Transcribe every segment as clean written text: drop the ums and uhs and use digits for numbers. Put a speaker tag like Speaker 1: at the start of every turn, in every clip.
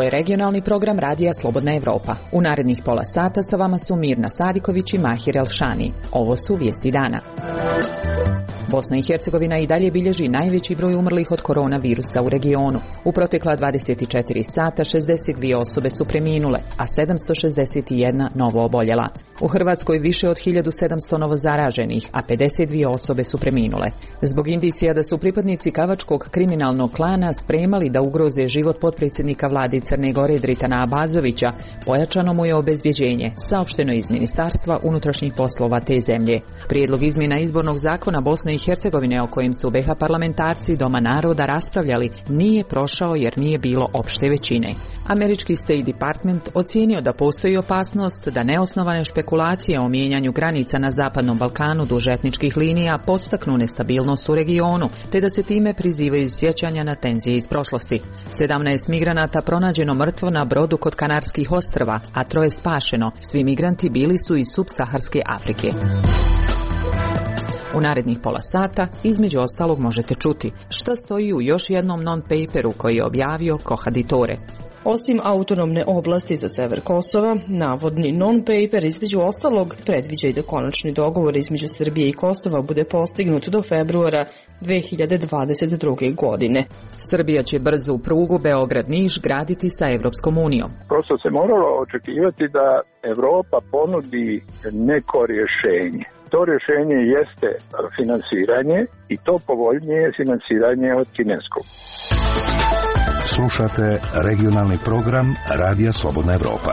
Speaker 1: je regionalni program Radija Slobodna Evropa. U narednih pola sata sa vama su Mirna Sadiković i Mahir Elšani. Ovo su vijesti dana. Bosna i Hercegovina i dalje bilježi najveći broj umrlih od koronavirusa u regionu. U protekla 24 sata 62 osobe su preminule, a 761 novo oboljela. U Hrvatskoj više od 1700 novo zaraženih, a 52 osobe su preminule. Zbog indicija da su pripadnici kavačkog kriminalnog klana spremali da ugroze život potpredsjednika vlade Crne Gore Dritana Abazovića, pojačano mu je obezbjeđenje, saopšteno iz Ministarstva unutrašnjih poslova te zemlje. Prijedlog izmjena izbornog zakona Bosne i Hercegovine o kojim su BiH parlamentarci Doma naroda raspravljali nije prošao jer nije bilo opšte većine. Američki State Department ocijenio da postoji opasnost da neosnovane špekulacije o mijenjanju granica na Zapadnom Balkanu duž etničkih linija podstaknu nestabilnost u regionu, te da se time prizivaju sjećanja na tenzije iz prošlosti. 17 migranata pronađeno mrtvo na brodu kod Kanarskih ostrva, a 3 spašeno. Svi migranti bili su iz subsaharske Afrike. U narednih pola sata, između ostalog, možete čuti šta stoji u još jednom non-paperu koji je objavio Kohaditore.
Speaker 2: Osim autonomne oblasti za sever Kosova, navodni non-paper između ostalog predviđa i da konačni dogovor između Srbije i Kosova bude postignut do februara 2022. godine.
Speaker 1: Srbija će brzu prugu Beograd-Niš graditi sa Evropskom unijom.
Speaker 3: Prosto se moralo očekivati da Evropa ponudi neko rješenje. To rješenje jeste finansiranje i to povoljnije finansiranje od kineskog.
Speaker 4: Slušate regionalni program Radija Slobodna Evropa.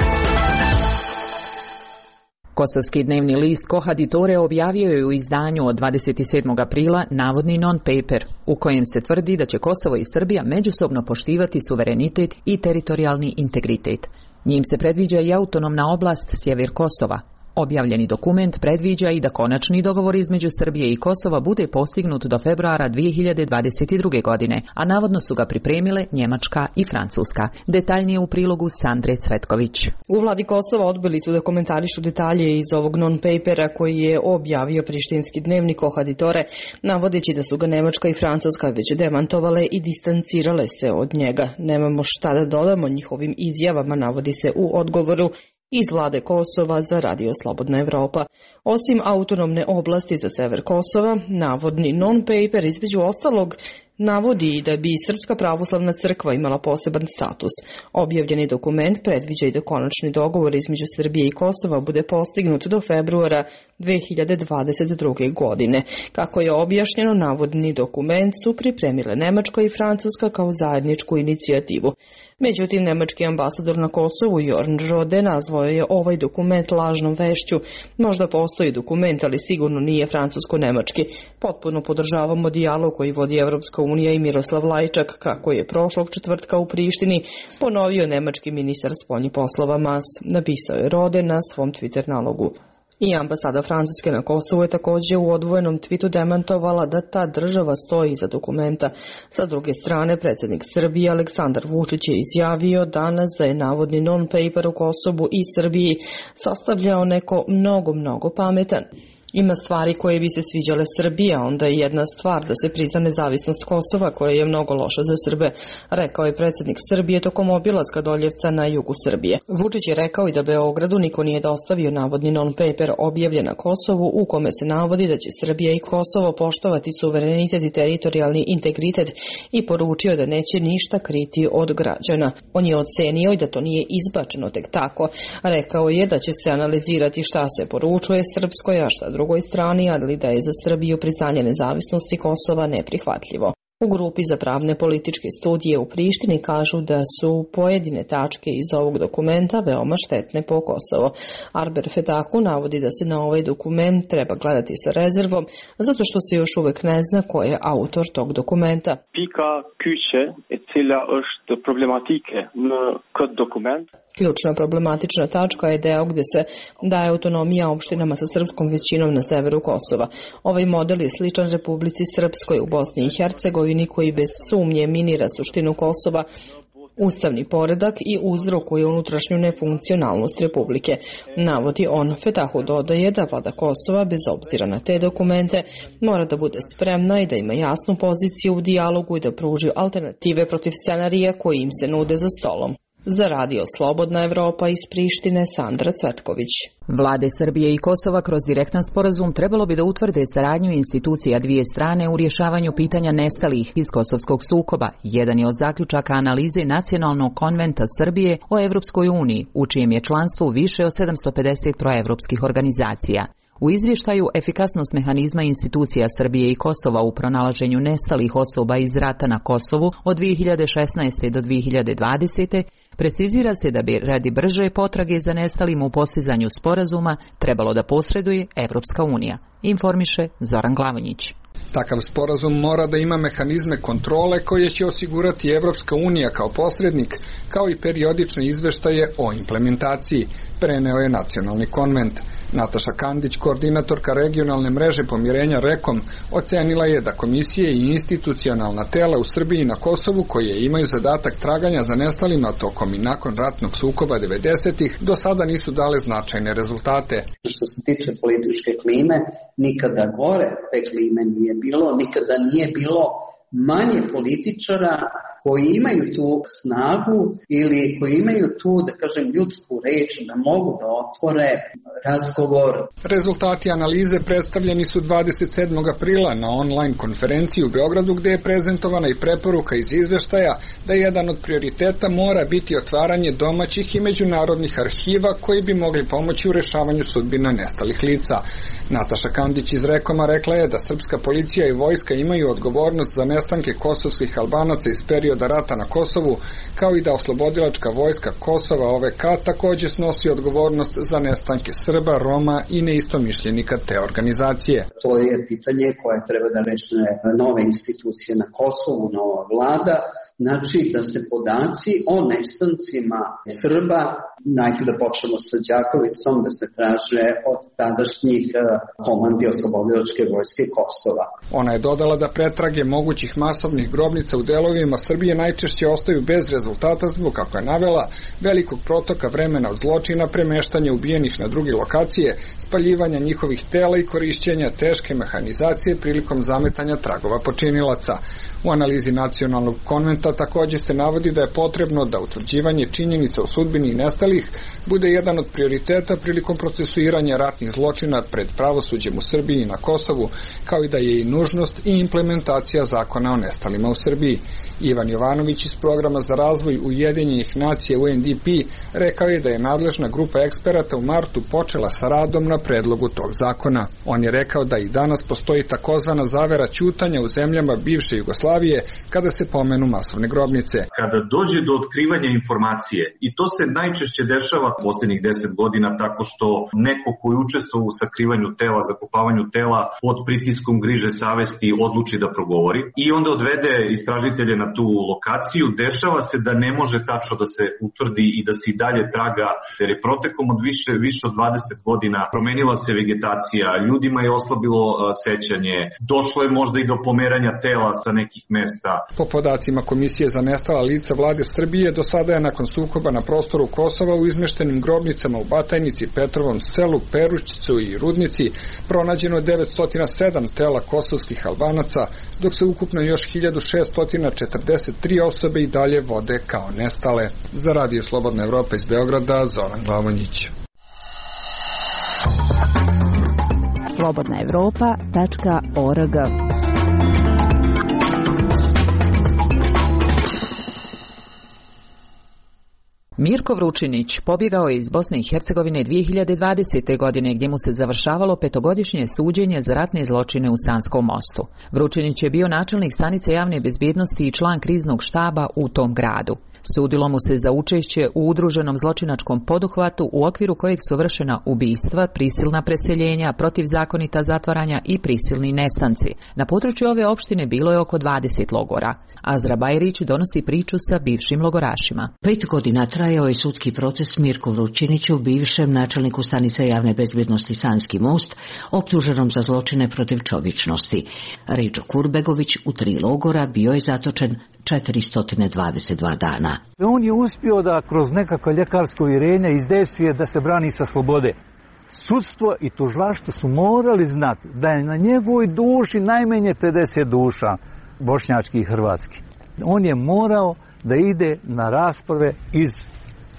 Speaker 1: Kosovski dnevni list Kohaditore objavio je u izdanju od 27. aprila navodni non-paper, u kojem se tvrdi da će Kosovo i Srbija međusobno poštivati suverenitet i teritorijalni integritet. Njim se predviđa i autonomna oblast sjever Kosova. Objavljeni dokument predviđa i da konačni dogovor između Srbije i Kosova bude postignut do februara 2022. godine, a navodno su ga pripremile Njemačka i Francuska. Detaljnije u prilogu Sandre Cvetković.
Speaker 2: U vladi Kosova odbili su da komentarišu detalje iz ovog non-papera koji je objavio prištinski dnevnik Kohaditore, navodeći da su ga Njemačka i Francuska već demantovale i distancirale se od njega. Nemamo šta da dodamo njihovim izjavama, navodi se u odgovoru iz vlade Kosova za Radio Slobodna Evropa. Osim autonomne oblasti za sever Kosova, navodni non-paper između ostalog navodi da bi Srpska pravoslavna crkva imala poseban status. Objavljeni dokument predviđa i da konačni dogovor između Srbije i Kosova bude postignut do februara 2022. godine. Kako je objašnjeno, navodni dokument su pripremile Nemačka i Francuska kao zajedničku inicijativu. Međutim, nemački ambasador na Kosovu Jorn Rode nazvao je ovaj dokument lažnom vešću. Možda postoji dokument, ali sigurno nije francusko-nemački. Potpuno podržavamo dijalog koji vodi Evropska unija i Miroslav Lajčak, kako je prošlog četvrtka u Prištini ponovio nemački ministar spoljnih poslova Mas, napisao je Rode na svom Twitter nalogu. I ambasada Francuske na Kosovu je također u odvojenom twitu demantovala da ta država stoji iza dokumenta. Sa druge strane, predsjednik Srbije Aleksandar Vučić je izjavio danas da je navodni non-paper u Kosovu i Srbiji sastavljao neko mnogo pametan. Ima stvari koje bi se sviđale Srbiji, a onda je jedna stvar da se prizna nezavisnost Kosova, koja je mnogo loša za Srbe, rekao je predsjednik Srbije tokom obilaska Doljevca na jugu Srbije. Vučić je rekao i da Beogradu niko nije dostavio navodni non-paper objavljen na Kosovu, u kome se navodi da će Srbija i Kosovo poštovati suverenitet i teritorijalni integritet i poručio da neće ništa kriti od građana. On je ocenio i da to nije izbačeno tek tako. Rekao je da će se analizirati šta se poručuje srpskoj, a šta drugoj strani, ali da je za Srbiju priznanje nezavisnosti Kosova neprihvatljivo. U grupi za pravne političke studije u Prištini kažu da su pojedine tačke iz ovog dokumenta veoma štetne po Kosovo. Arber Fetaku navodi da se na ovaj dokument treba gledati sa rezervom, zato što se još uvek ne zna ko je autor tog dokumenta.
Speaker 5: Pika ključe e cela është problematike në këtë dokument.
Speaker 2: Ključna problematična tačka je deo gde se daje autonomija opštinama sa srpskom većinom na severu Kosova. Ovaj model je sličan Republici Srpskoj u Bosni i Hercegovini, koji bez sumnje minira suštinu Kosova, ustavni poredak i uzrokuje unutrašnju nefunkcionalnost Republike. Navodi on. Fetahu dodaje da vlada Kosova, bez obzira na te dokumente, mora da bude spremna i da ima jasnu poziciju u dijalogu i da pruži alternative protiv scenarija koji im se nude za stolom. Za Radio Slobodna Evropa iz Prištine, Sandra Cvetković.
Speaker 1: Vlade Srbije i Kosova kroz direktan sporazum trebalo bi da utvrde saradnju institucija dvije strane u rješavanju pitanja nestalih iz kosovskog sukoba. Jedan je od zaključaka analize Nacionalnog konventa Srbije o Evropskoj uniji, u čijem je članstvu više od 750 proevropskih organizacija. U izvještaju efikasnost mehanizma institucija Srbije i Kosova u pronalaženju nestalih osoba iz rata na Kosovu od 2016. do 2020. precizira se da bi radi brže potrage za nestalim u postizanju sporazuma trebalo da posreduje Evropska unija, informiše Zoran Glavonjić.
Speaker 6: Takav sporazum mora da ima mehanizme kontrole koje će osigurati Evropska unija kao posrednik, kao i periodične izveštaje o implementaciji, preneo je Nacionalni konvent. Nataša Kandić, koordinatorka regionalne mreže pomirenja REKOM, ocenila je da komisije i institucionalna tela u Srbiji i na Kosovu, koje imaju zadatak traganja za nestalima tokom i nakon ratnog sukoba 90-ih, do sada nisu dale značajne rezultate.
Speaker 7: Što se tiče političke klime, nikada gore te klime nije bilo, nikada nije bilo manje političara koji imaju tu snagu ili koji imaju tu, da kažem, ljudsku reč da mogu da otvore razgovor.
Speaker 6: Rezultati analize predstavljeni su 27. aprila na online konferenciji u Beogradu, gde je prezentovana i preporuka iz izveštaja da jedan od prioriteta mora biti otvaranje domaćih i međunarodnih arhiva koji bi mogli pomoći u rešavanju sudbina nestalih lica. Nataša Kandić iz Rekoma rekla je da srpska policija i vojska imaju odgovornost za nestanke kosovskih Albanaca iz perioda rata na Kosovu, kao i da oslobodilačka vojska Kosova OVK također snosi odgovornost za nestanke Srba, Roma i neistomišljenika te organizacije.
Speaker 7: To je pitanje koje treba da reše nove institucije na Kosovu, nova vlada, znači da se podaci o nestancima Srba, najprije da počnemo sa Đakovicom, da se traže od tadašnjih komandi oslobodilačke vojske Kosova.
Speaker 6: Ona je dodala da pretrage mogućih masovnih grobnica u delovima Srbije najčešće ostaju bez rezultata zbog, kako je navela, velikog protoka vremena od zločina, premeštanja ubijenih na druge lokacije, spaljivanja njihovih tela i korišćenja teške mehanizacije prilikom zametanja tragova počinilaca. U analizi Nacionalnog konventa također se navodi da je potrebno da utvrđivanje činjenica o sudbini nestalih bude jedan od prioriteta prilikom procesuiranja ratnih zločina pred pravosuđem u Srbiji i na Kosovu, kao i da je i nužnost i implementacija zakona o nestalima u Srbiji. Ivan Jovanović iz Programa za razvoj Ujedinjenih nacija UNDP rekao je da je nadležna grupa eksperata u martu počela sa radom na predlogu tog zakona. On je rekao da i danas postoji takozvana zavera ćutanja u zemljama bivše Jugoslavije kada se pomenu masovne grobnice.
Speaker 8: Kada dođe do otkrivanja informacije, i to se najčešće dešava posljednjih 10 godina tako što neko koji učestvuje u sakrivanju tela, zakopavanju tela pod pritiskom griže savesti odluči da progovori i onda odvede istražitelje na tu lokaciju, dešava se da ne može tačno da se utvrdi i da se i dalje traga, jer je protekom od više od 20 godina promenila se vegetacija, ljudima je oslabilo sećanje, došlo je možda i do pomeranja tela sa nekih mesta.
Speaker 6: Po podacima Komisije za nestala lica Vlade Srbije, do sada je nakon sukoba na prostoru Kosova u izmeštenim grobnicama u Batajnici, Petrovom selu, Perućcu i Rudnici pronađeno 907 tela kosovskih Albanaca, dok se ukupno još 1643 osobe i dalje vode kao nestale. Za Radio Slobodna Evropa iz Beograda, Zoran Glavonjić.
Speaker 9: slobodnaevropa.org.
Speaker 1: Mirko Vručinić pobjegao je iz Bosne i Hercegovine 2020. godine gdje mu se završavalo 5-godišnje suđenje za ratne zločine u Sanskom Mostu. Vručinić je bio načelnik stanice javne bezbjednosti i član kriznog štaba u tom gradu. Sudilo mu se za učešće u udruženom zločinačkom poduhvatu u okviru kojeg su vršena ubistva, prisilna preseljenja, protivzakonita zatvaranja i prisilni nestanci. Na području ove opštine bilo je oko 20 logora. Azra Bajrić donosi priču sa bivšim logorašima.
Speaker 9: 5 godina trajao je sudski proces Mirku Vručiniću, bivšem načelniku stanice javne bezbjednosti Sanski Most, optuženom za zločine protiv čovječnosti. Riđo Kurbegović u 3 logora bio je zatočen 422 dana.
Speaker 10: On je uspio da kroz nekakvo ljekarsko uvjerenje izdejstvuje da se brani sa slobode. Sudstvo i tužilaštvo su morali znati da je na njegovoj duši najmanje 50 duša, bošnjački i hrvatski. On je morao da ide na rasprave iz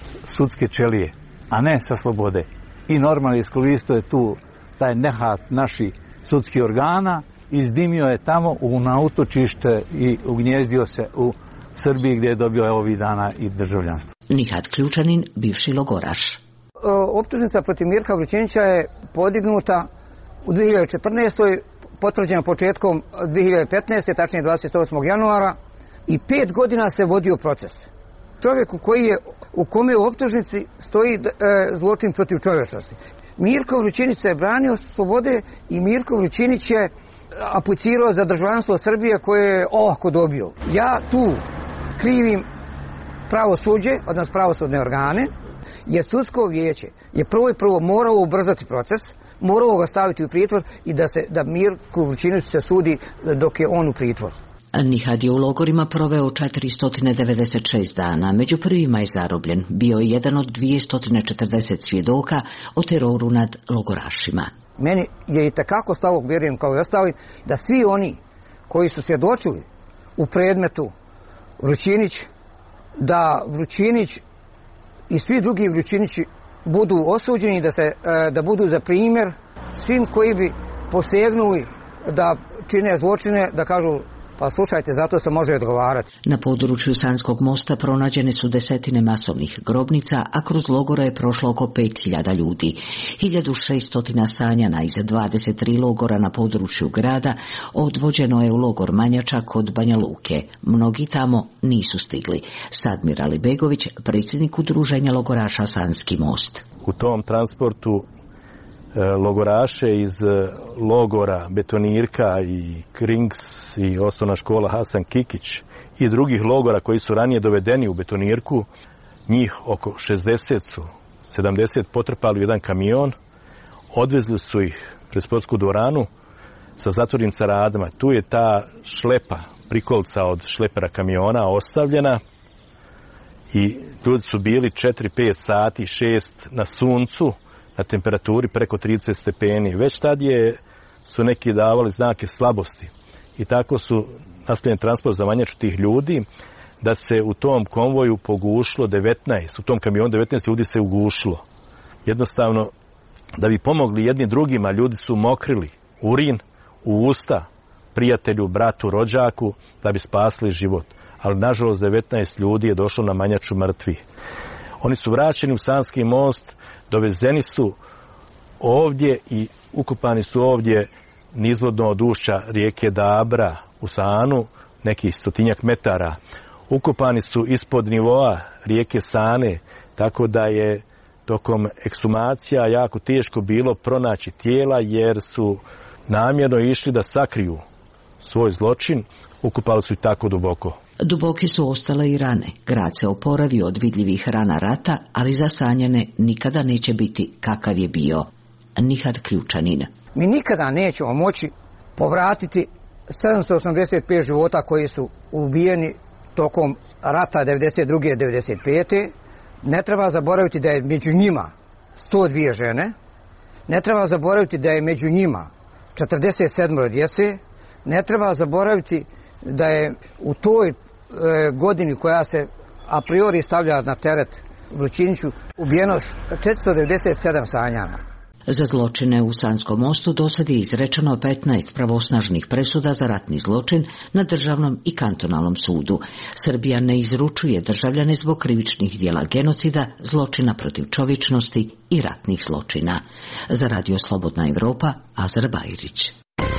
Speaker 10: sudske čelije, a ne sa slobode. I normalno iskoristio je tu taj nehat naših sudskih organa, izdimio je tamo na utočište i ugnjezdio se u Srbiji gdje je dobio ovih dana i državljanstvo.
Speaker 9: Nihat Ključanin, bivši logoraš.
Speaker 11: Optužnica protiv Mirka Vrućinića je podignuta u 2014. potvrđena početkom 2015. tačnije 28. januara i 5 godina se vodio proces. Čovjek u kome u optužnici stoji zločin protiv čovječnosti. Mirko Vrućinić se je branio slobode i Mirko Vrućinić je aplicirao za državljanstvo Srbije koje je olako dobio. Ja tu krivim pravosuđe, odnosno pravosudne organe, jer sudsko vijeće je prvo moralo ubrzati proces, moralo ga staviti u pritvor i da Mirko Vrućinić se sudi dok je on u pritvoru.
Speaker 9: Nihat je u logorima proveo 496 dana, među prvima je zarobljen. Bio je jedan od 240 svjedoka o teroru nad logorašima.
Speaker 11: Meni je i takako stalo, vjerujem kao i ostali, da svi oni koji su svjedočili u predmetu Vrućinić, da Vrućinić i svi drugi Vrućinići budu osuđeni, da budu za primjer svim koji bi posegnuli da čine zločine, da kažu pa slušajte, zato se može odgovarati.
Speaker 9: Na području Sanskog mosta pronađene su desetine masovnih grobnica, a kroz logora je prošlo oko 5000 ljudi. 1600 sanjana iz 23 logora na području grada odvođeno je u logor Manjača kod Banja Luke. Mnogi tamo nisu stigli. Sadmir Alibegović, predsjednik udruženja logoraša Sanski most.
Speaker 12: U tom transportu logoraše iz logora Betonirka i Krings i osnovna škola Hasan Kikić i drugih logora koji su ranije dovedeni u Betonirku, njih oko 70 potrpali u jedan kamion, odvezli su ih pred sportsku dvoranu sa zatvornim caradama. Tu je ta šlepa, prikolca od šlepera kamiona ostavljena i ljudi su bili 4-5 sati, 6 na suncu, na temperaturi preko 30 stepeni. Već tad su neki davali znake slabosti i tako su nastavljen transport za Manjaču tih ljudi, da se u tom konvoju pogušilo 19, u tom kamionu 19 ljudi se ugušilo. Jednostavno, da bi pomogli jedni drugima, ljudi su mokrili urin u usta prijatelju, bratu, rođaku, da bi spasili život. Ali, nažalost, 19 ljudi je došlo na Manjaču mrtvi. Oni su vraćeni u Sanski most, dovezeni su ovdje i ukopani su ovdje nizvodno od ušća rijeke Dabra u Sanu, nekih 100 metara. Ukopani su ispod nivoa rijeke Sane, tako da je tokom ekshumacija jako teško bilo pronaći tijela, jer su namjerno išli da sakriju svoj zločin, ukopali su i tako duboko.
Speaker 9: Duboke su ostale i rane. Grad se oporavio od vidljivih rana rata, ali za Sanjane nikada neće biti kakav je bio. Nihat Ključanin.
Speaker 11: Mi nikada nećemo moći povratiti 785 života koji su ubijeni tokom rata 92. 95. Ne treba zaboraviti da je među njima 102 žene. Ne treba zaboraviti da je među njima 47 djece. Ne treba zaboraviti da je u toj godini koja se a priori stavlja na teret Vrućiniću ubijeno 497 Sanjana.
Speaker 9: Za zločine u Sanskom mostu dosad je izrečeno 15 pravosnažnih presuda za ratni zločin na državnom i kantonalnom sudu. Srbija ne izručuje državljane zbog krivičnih djela genocida, zločina protiv čovječnosti i ratnih zločina. Za Radio Slobodna Evropa, Azar Bajrić.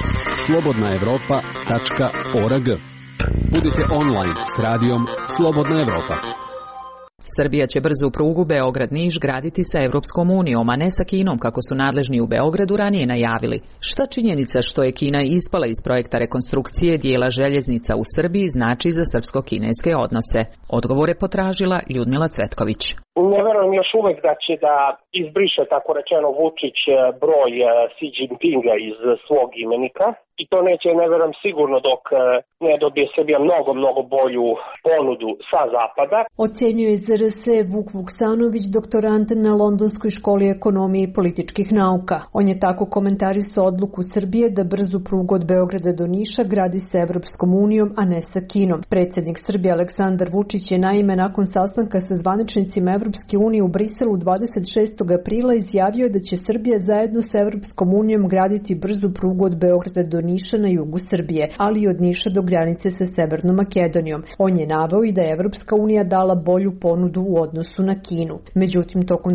Speaker 13: slobodnaevropa.org. Budite online s radijom Slobodna Evropa.
Speaker 1: Srbija će brzu prugu Beograd-Niš graditi sa Evropskom unijom, a ne sa Kinom, kako su nadležni u Beogradu ranije najavili. Šta činjenica što je Kina ispala iz projekta rekonstrukcije dijela željeznica u Srbiji znači za srpsko-kineske odnose? Odgovore potražila Ljudmila Cvetković.
Speaker 14: Ne verujem još uvek da će da izbriše, tako rečeno, Vučić broj Xi Jinpinga iz svog imenika. i to neće, ne verujem, sigurno dok ne dobije Srbija mnogo bolju ponudu sa zapada.
Speaker 15: Ocenjuje ZRS Vuk Vuksanović, doktorant na Londonskoj školi ekonomije i političkih nauka. On je tako komentarisao odluku Srbije da brzu prugu od Beograda do Niša gradi sa Evropskom unijom, a ne sa Kinom. Predsjednik Srbije Aleksandar Vučić je naime nakon sastanka sa zvaničnicima Evropske unije u Briselu 26. aprila izjavio da će Srbija zajedno sa Evropskom unijom graditi brzu prugu od Beograda do Niša na jugu Srbije, ali i od Niša do granice sa Severnom Makedonijom. On je naveo i da je Evropska unija dala bolju ponudu u odnosu na Kinu. Međutim, tokom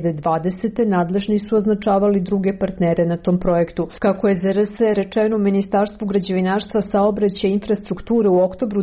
Speaker 15: 2020. nadležni su označavali druge partnere na tom projektu. Kako je ZRS rečeno u Ministarstvu građevinarstva, saobraćaja i infrastrukture u oktobru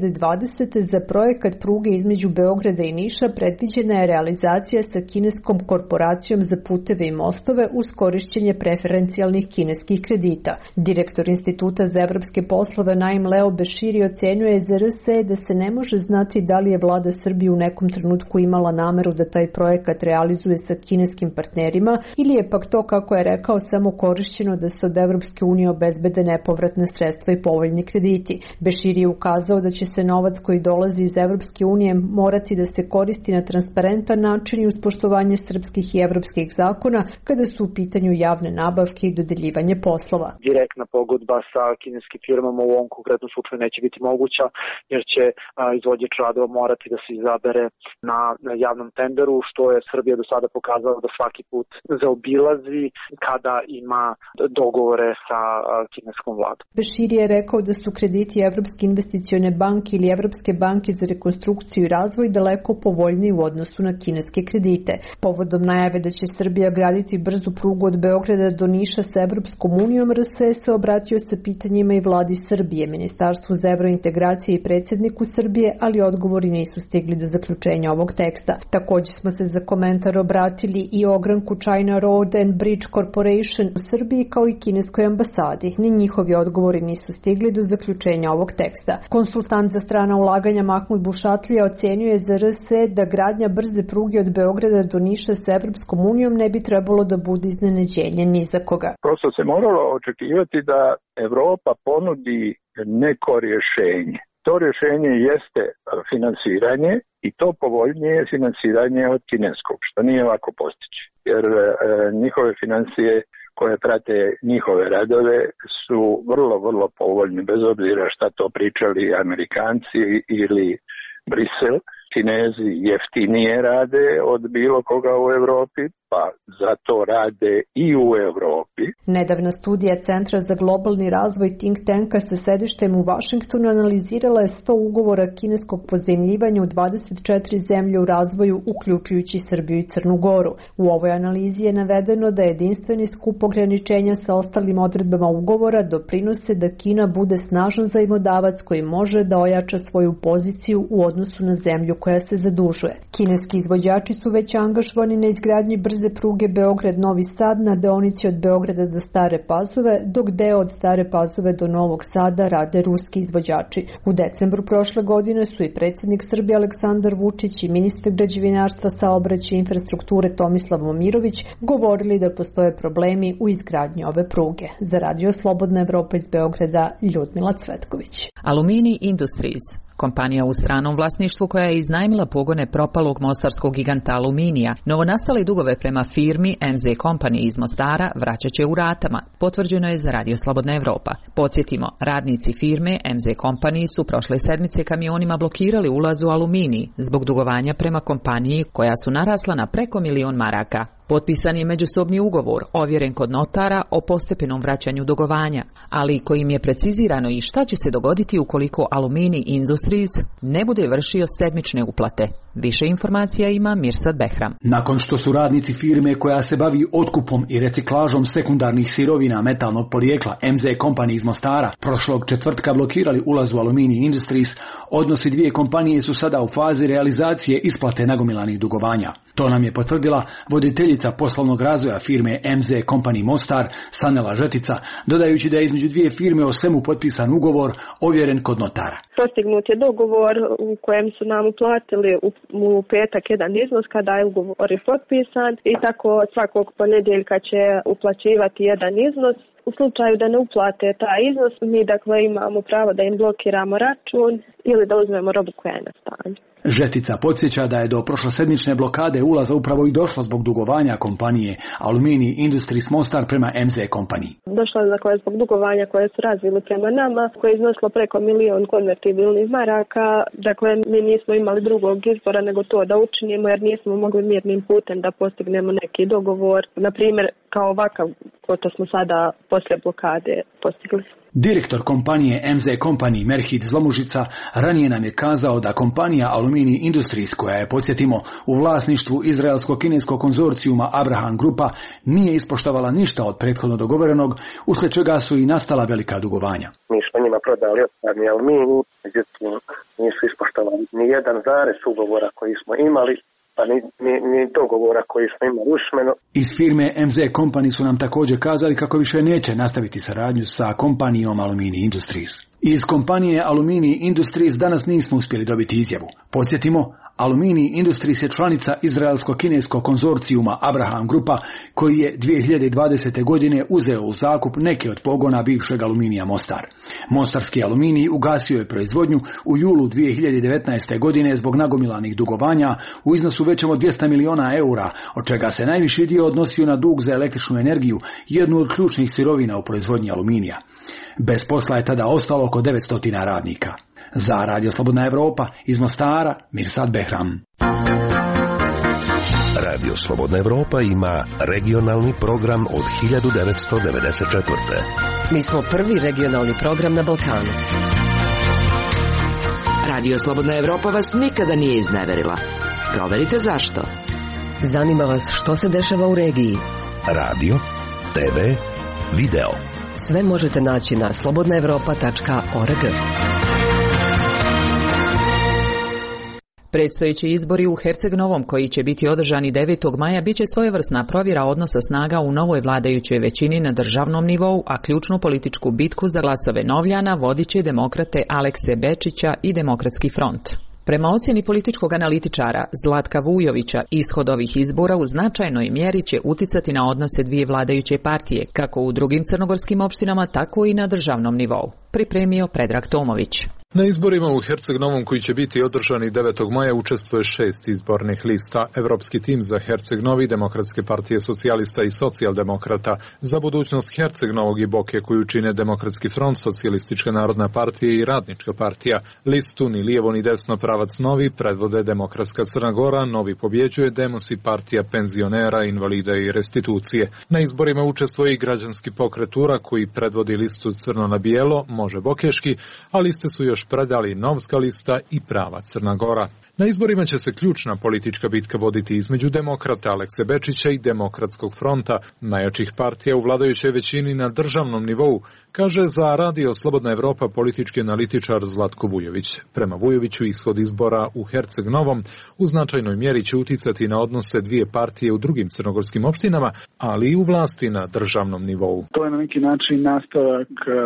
Speaker 15: 2020. za projekat pruge između Beograda i Niša predviđena je realizacija sa kineskom korporacijom za puteve i mostove uz korišćenje preferencijalnih kineskih kredita. Direktor Instituta za evropske poslove Naim Leo Beširi ocenjuje ZRS da se ne može znati da li je vlada Srbije u nekom trenutku imala nameru da taj projekat realizuje sa kineskim partnerima ili je pak to, kako je rekao, samo korišćeno da se od Evropske unije obezbede nepovratne sredstva i povoljni krediti. Beširi je ukazao da će se novac koji dolazi iz Evropske unije morati da se koristi na transparentan način i uz poštovanje srpskih i evropskih zakona kada su u pitanju javne nabavke i dodeljivanje poslova.
Speaker 16: Direktna pogodba sa kineskim firmama u ovom konkretnom slučaju neće biti moguća, jer će izvođač radova morati da se izabere na javnom tenderu, što je Srbija do sada pokazala da svaki put zaobilazi kada ima dogovore sa kineskom vladom.
Speaker 15: Beširi je rekao da su krediti Evropske investicione banke ili Evropske banke za rekonstrukciju i razvoj daleko povoljniji u odnosu na kineske kredite. Povodom najave da će Srbija graditi brzu prugu od Beograda do Niša sa Evropskom unijom, RS se obratio sa pitanjima i vladi Srbije, Ministarstvu za evrointegracije i predsjedniku Srbije, ali odgovori nisu stigli do zaključenja ovog teksta. Također smo se za komentar obratili i ogranku China Road and Bridge Corporation u Srbiji kao i kineskoj ambasadi. Ni njihovi odgovori nisu stigli do zaključenja ovog teksta. Konsultant za strana ulaganja Mahmud Bušatlija ocenjuje za RS da gradnja brze pruge od Beograda do Niša sa Evropskom unijom ne bi trebalo da bude iznenađenje ni za koga.
Speaker 3: Prosto se moralo očekivati da Evropa ponudi neko rješenje. To rješenje jeste finansiranje i to povoljnije finansiranje od kineskog, što nije lako postići. Jer njihove financije koje prate njihove radove su vrlo povoljni, bez obzira šta to pričali Amerikanci ili Brisel. Kinezi jeftinije rade od bilo koga u Europi, pa zato rade i u Europi.
Speaker 15: Nedavna studija Centra za globalni razvoj think tanka sa sedištem u Vašingtonu analizirala je 100 ugovora kineskog pozajmljivanja u 24 zemlje u razvoju, uključujući Srbiju i Crnu Goru. U ovoj analizi je navedeno da jedinstveni skup ograničenja sa ostalim odredbama ugovora doprinose da Kina bude snažan zajmodavac koji može da ojača svoju poziciju u odnosu na zemlju koja se zadužuje. Kineski izvođači su već angažovani na izgradnji brze pruge Beograd-Novi Sad na deonici od Beograda do Stare Pazove, dok deo od Stare Pazove do Novog Sada rade ruski izvođači. U decembru prošle godine su i predsjednik Srbije Aleksandar Vučić i ministar građevinarstva, saobraćaja i infrastrukture Tomislav Momirović govorili da postoje problemi u izgradnji ove pruge. Za Radio Slobodna Evropa iz Beograda, Ljudmila Cvetković.
Speaker 1: Alumini Industries, kompanija u stranom vlasništvu koja je iznajmila pogone propalog mostarskog giganta Aluminija, novonastale dugove prema firmi MZ Company iz Mostara vraćat će u ratama, potvrđeno je za Radio Slobodna Evropa. Podsjetimo, radnici firme MZ Company su prošle sedmice kamionima blokirali ulaz u Aluminij zbog dugovanja prema kompaniji koja su narasla na preko 1.000.000 maraka. Potpisan je međusobni ugovor, ovjeren kod notara o postepenom vraćanju dugovanja, ali kojim je precizirano i šta će se dogoditi ukoliko Alumini Industries ne bude vršio sedmične uplate. Više informacija ima Mirsad Behram.
Speaker 17: Nakon što su radnici firme koja se bavi otkupom i reciklažom sekundarnih sirovina metalnog porijekla MZ Company iz Mostara prošlog četvrtka blokirali ulaz u Alumini Industries, odnosi dvije kompanije su sada u fazi realizacije isplate nagomilanih dugovanja. To nam je potvrdila voditeljica poslovnog razvoja firme MZ Company Mostar, Sanela Žetica, dodajući da je između dvije firme o svemu potpisan ugovor ovjeren kod notara.
Speaker 18: Postignut je dogovor u kojem su nam uplatili u petak jedan iznos kada je ugovor potpisan i tako svakog ponedjeljka će uplaćivati jedan iznos. U slučaju da ne uplate taj iznos, mi dakle imamo pravo da im blokiramo račun ili da uzmemo robu koja je na stanju.
Speaker 17: Žetica podsjeća da je do prošlosedmične blokade ulaza upravo i došlo zbog dugovanja kompanije Alumini Industries Mostar prema MZ Company.
Speaker 18: Došlo je dakle zbog dugovanja koje su razvili prema nama, koje je iznosilo preko 1.000.000 konvertibilnih maraka. Dakle, mi nismo imali drugog izbora nego to da učinimo jer nismo mogli mirnim putem da postignemo neki dogovor. Na primjer, kao ovakav, ko to smo sada poslije blokade postigli.
Speaker 17: Direktor kompanije MZ Company Merhid Zlomužica ranije nam je kazao da kompanija Alumini Industries, koja je, podsjetimo, u vlasništvu izraelsko-kineskog konzorcijuma Abraham Grupa, nije ispoštovala ništa od prethodno dogovorenog, usled čega su i nastala velika dugovanja.
Speaker 19: Mi smo njima prodali otpadni aluminij, međutim nisu ispoštovali ni jedan zarez ugovora koji smo imali, pa ni dogovora koji smo imali usmeno.
Speaker 17: Iz firme MZ Company su nam također kazali kako više neće nastaviti saradnju sa kompanijom Alumini Industries. Iz kompanije Alumini Industries danas nismo uspjeli dobiti izjavu. Podsjetimo, Alumini Industries je članica izraelsko-kineskog konzorcijuma Abraham Grupa, koji je 2020. godine uzeo u zakup neke od pogona bivšeg Aluminija Mostar. Mostarski aluminij ugasio je proizvodnju u julu 2019. godine zbog nagomilanih dugovanja u iznosu većem od 200 miliona eura, od čega se najviši dio odnosio na dug za električnu energiju, jednu od ključnih sirovina u proizvodnji aluminija. Bez posla je tada ostalo oko 900 radnika. Za Radio Slobodna Evropa iz Mostara, Mirsad Behram.
Speaker 4: Radio Slobodna Evropa ima regionalni program od 1994.
Speaker 20: Mi smo prvi regionalni program na Balkanu. Radio Slobodna Evropa vas nikada nije izneverila. Proverite zašto. Zanima vas što se dešava u regiji.
Speaker 4: Radio, TV, video.
Speaker 20: Sve možete naći na slobodnaevropa.org.
Speaker 1: Predstojeći izbori u Herceg-Novom, koji će biti održani 9. maja, biće svojevrsna provjera odnosa snaga u novoj vladajućoj većini na državnom nivou, a ključnu političku bitku za glasove Novljana vodit će demokrate Alekse Bečića i Demokratski front. Prema ocjeni političkog analitičara Zlatka Vujovića, ishod ovih izbora u značajnoj mjeri će uticati na odnose dvije vladajuće partije, kako u drugim crnogorskim opštinama, tako i na državnom nivou. Pripremio Predrag Tomović.
Speaker 21: Na izborima u Herceg-Novom, koji će biti održani 9. maja, učestvuje 6 izbornih lista. Evropski tim za Herceg-Novi, Demokratske partije socijalista i socijaldemokrata, za budućnost Herceg-Novog i Boke, koju čine Demokratski front, Socijalistička narodna partija i Radnička partija. Listu ni lijevo ni desno pravac Novi predvode Demokratska Crna Gora, Novi pobjeđuje, Demos i partija penzionera, invalida i restitucije. Na izborima učestvuje i građanski pokret URA, koji predvodi listu Crno na bijelo, Može Bokeški, a liste su još predali Novska lista i Prava Crna Gora. Na izborima će se ključna politička bitka voditi između demokrata Alekse Bečića i Demokratskog fronta, najjačih partija u vladajućoj većini na državnom nivou, kaže za Radio Slobodna Evropa politički analitičar Zlatko Vujović. Prema Vujoviću, ishod izbora u Herceg-Novom u značajnoj mjeri će uticati na odnose dvije partije u drugim crnogorskim opštinama, ali i u vlasti na državnom nivou.
Speaker 22: To je na neki način nastavak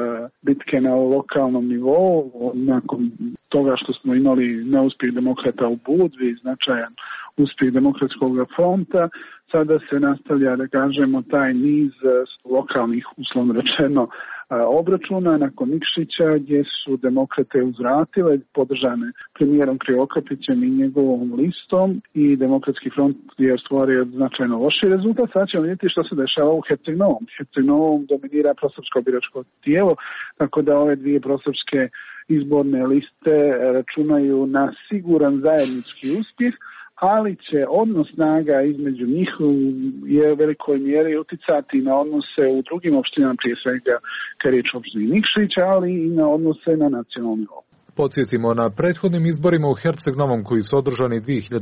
Speaker 22: bitke na lokalnom nivou, nakon toga što smo imali neuspjeh demokrata u Budvi, značajan uspjeh Demokratskog fronta, sada se nastavlja, da kažemo, taj niz lokalnih, uslovno rečeno, obračuna nakon Nikšića, gdje su demokrate uzvratile, podržane premijerom Krivokapićem i njegovom listom, i Demokratski front je ostvario značajno loši rezultat. Sad ćemo vidjeti što se dešava u Herceg-Novom. Herceg-Novom dominira prosrpsko biračko tijelo, tako da ove dvije prosrpske izborne liste računaju na siguran zajednički uspjeh, ali će odnos snaga između njih je u velikoj mjeri uticati na odnose u drugim opštinama, prije svega kad je riječ o opštini Nikšić, ali i na odnose na nacionalnom nivou.
Speaker 21: Podsjetimo, na prethodnim izborima u Herceg-Novom, koji su održani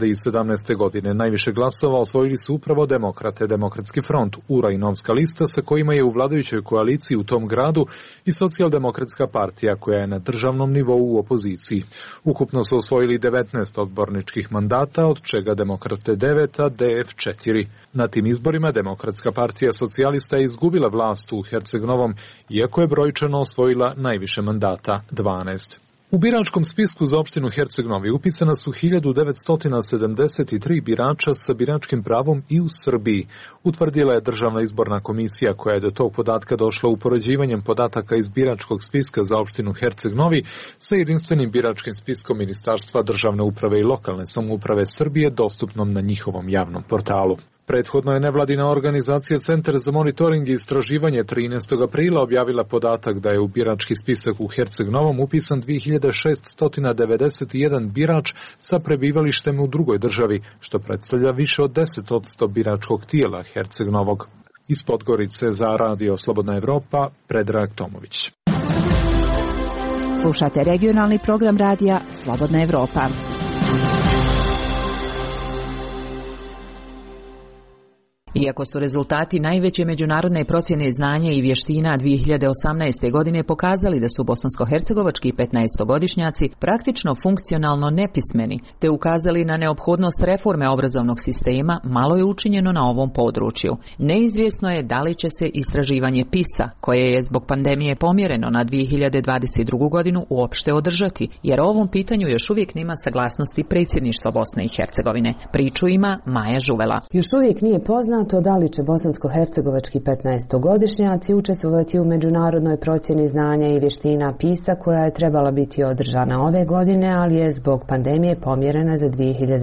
Speaker 21: 2017. godine, najviše glasova osvojili su upravo demokrate, Demokratski front, URA i Novska lista, sa kojima je u vladajućoj koaliciji u tom gradu i Socijaldemokratska partija, koja je na državnom nivou u opoziciji. Ukupno su osvojili 19 odborničkih mandata, od čega demokrate 9, a DF 4. Na tim izborima Demokratska partija socijalista je izgubila vlast u Herceg-Novom, iako je brojčano osvojila najviše mandata, 12. U biračkom spisku za opštinu Herceg Novi upisana su 1973 birača sa biračkim pravom i u Srbiji, utvrdila je Državna izborna komisija koja je do tog podatka došla upoređivanjem podataka iz biračkog spiska za opštinu Herceg Novi sa jedinstvenim biračkim spiskom Ministarstva državne uprave i lokalne samouprave Srbije dostupnom na njihovom javnom portalu. Prethodno je nevladina organizacija Centar za monitoring i istraživanje 13. aprila objavila podatak da je u birački spisak u Herceg Novom upisan 2691 birač sa prebivalištem u drugoj državi, što predstavlja više od 10% biračkog tijela Herceg Novog. Iz Podgorice za Radio Slobodna Evropa, Predrag Tomović.
Speaker 2: Slušate regionalni program radija Slobodna Evropa.
Speaker 1: Iako su rezultati najveće međunarodne procjene znanja i vještina 2018. godine pokazali da su bosansko-hercegovački 15-godišnjaci praktično funkcionalno nepismeni, te ukazali na neophodnost reforme obrazovnog sistema, malo je učinjeno na ovom području. Neizvjesno je da li će se istraživanje PISA, koje je zbog pandemije pomjereno na 2022. godinu, uopšte održati, jer o ovom pitanju još uvijek nema saglasnosti predsjedništva Bosne i Hercegovine. Priču ima Maja Žuvela.
Speaker 5: Još uvijek nije poznato da li će bosansko-hercegovački 15-godišnjaci učestvovati u međunarodnoj procjeni znanja i vještina PISA koja je trebala biti održana ove godine, ali je zbog pandemije pomjerena za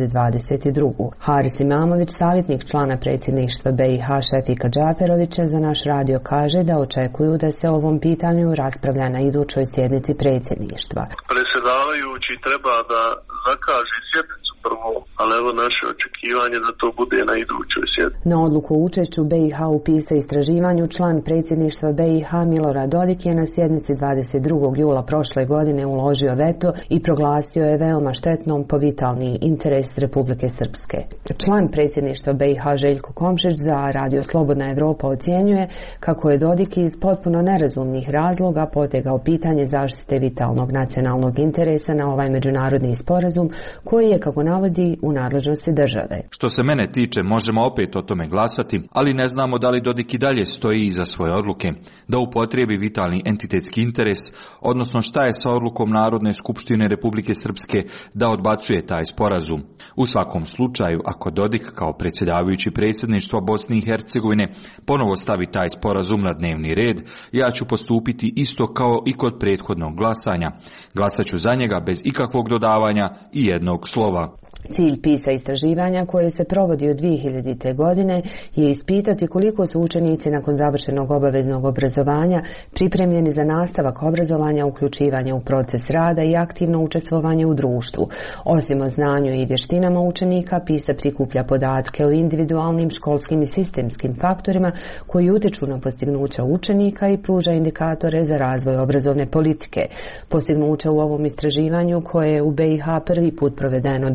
Speaker 5: 2022. Haris Imamović, savjetnik člana predsjedništva BiH Šefika Džaferovića, za naš radio kaže da očekuju da se o ovom pitanju raspravlja na idućoj sjednici predsjedništva.
Speaker 23: Predsjedavajući treba da zakaže sjednicu prvo, ali evo naše očekivanje da to bude na idućoj sjednici.
Speaker 5: Na odluku o učešću BiH u PISA istraživanju član predsjedništva BiH Milorad Dodik je na sjednici 22. jula prošle godine uložio veto i proglasio je veoma štetnom po vitalni interes Republike Srpske. Član predsjedništva BiH Željko Komšić za Radio Slobodna Evropa ocjenjuje kako je Dodik iz potpuno nerazumnih razloga potegao pitanje zaštite vitalnog nacionalnog interesa na ovaj međunarodni sporazum koji je, kako navodi, u nadležnosti države.
Speaker 24: Što se mene tiče, možemo opet o tome glasati, ali ne znamo da li Dodik i dalje stoji iza svoje odluke, da upotrijebi vitalni entitetski interes, odnosno šta je sa odlukom Narodne skupštine Republike Srpske da odbacuje taj sporazum. U svakom slučaju, ako Dodik kao predsjedavajući predsjedništva Bosne i Hercegovine ponovo stavi taj sporazum na dnevni red, ja ću postupiti isto kao i kod prethodnog glasanja. Glasat ću za njega bez ikakvog dodavanja i jednog slova.
Speaker 5: Cilj PISA istraživanja koje se provodi od 2000. godine je ispitati koliko su učenici nakon završenog obaveznog obrazovanja pripremljeni za nastavak obrazovanja, uključivanje u proces rada i aktivno učestvovanje u društvu. Osim o znanju i vještinama učenika, PISA prikuplja podatke o individualnim, školskim i sistemskim faktorima koji utječu na postignuća učenika i pruža indikatore za razvoj obrazovne politike. Postignuća u ovom istraživanju, koje je u BiH prvi put provedeno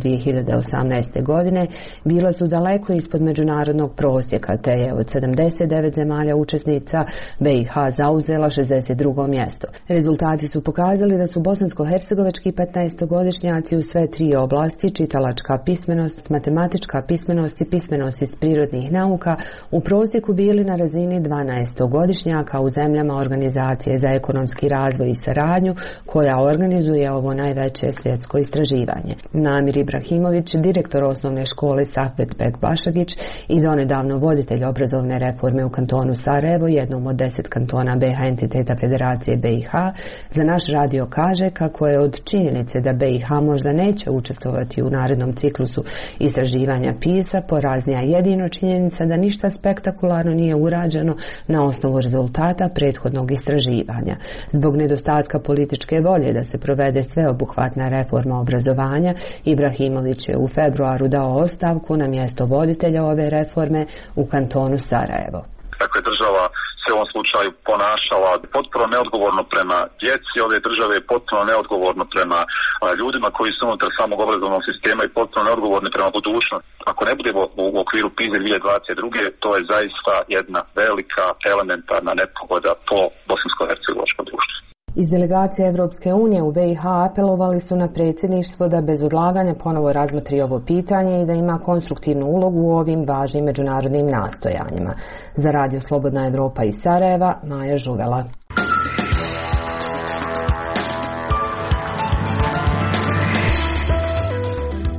Speaker 5: 2018. godine, bila su daleko ispod međunarodnog prosjeka, te je od 79 zemalja učesnica BiH zauzela 62. mjesto. Rezultati su pokazali da su bosansko-hercegovački 15-godišnjaci u sve tri oblasti, čitalačka pismenost, matematička pismenost i pismenost iz prirodnih nauka, u prosjeku bili na razini 12-godišnjaka u zemljama Organizacije za ekonomski razvoj i saradnju, koja organizuje ovo najveće svjetsko istraživanje. Namir Ibrahimović, direktor osnovne škole Safet Pek Bašagić i donedavno voditelj obrazovne reforme u kantonu Sarajevo, jednom od 10 kantona BiH entiteta Federacije BiH, za naš radio kaže kako je od činjenice da BiH možda neće učestvovati u narednom ciklusu istraživanja PISA poraznija jedino činjenica da ništa spektakularno nije urađeno na osnovu rezultata prethodnog istraživanja. Zbog nedostatka političke volje da se provede sveobuhvatna reforma obrazovanja, Ibrahimović je u februaru dao ostavku na mjesto voditelja ove reforme u kantonu Sarajevo.
Speaker 25: Dakle, država se u ovom slučaju ponašala potpuno neodgovorno prema djeci ove države, potpuno neodgovorno prema ljudima koji su unutar samog obrazovnog sistema i potpuno neodgovorni prema budućnosti. Ako ne budemo u okviru PISA 2022. to je zaista jedna velika elementarna nepogoda po bosansko-hercegovačkom društvu.
Speaker 5: Iz delegacije Evropske unije u BiH apelovali su na predsjedništvo da bez odlaganja ponovo razmotri ovo pitanje i da ima konstruktivnu ulogu u ovim važnim međunarodnim nastojanjima. Za Radio Slobodna Evropa iz Sarajeva, Maja Žuvela.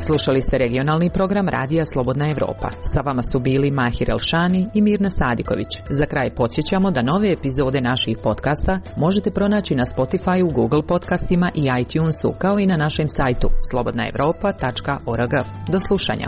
Speaker 1: Slušali ste regionalni program Radija Slobodna Evropa. Sa vama su bili Mahir Elšani i Mirna Sadiković. Za kraj podsjećamo da nove epizode naših podcasta možete pronaći na Spotify, Google podcastima i iTunesu, kao i na našem sajtu slobodnaevropa.org. Do slušanja.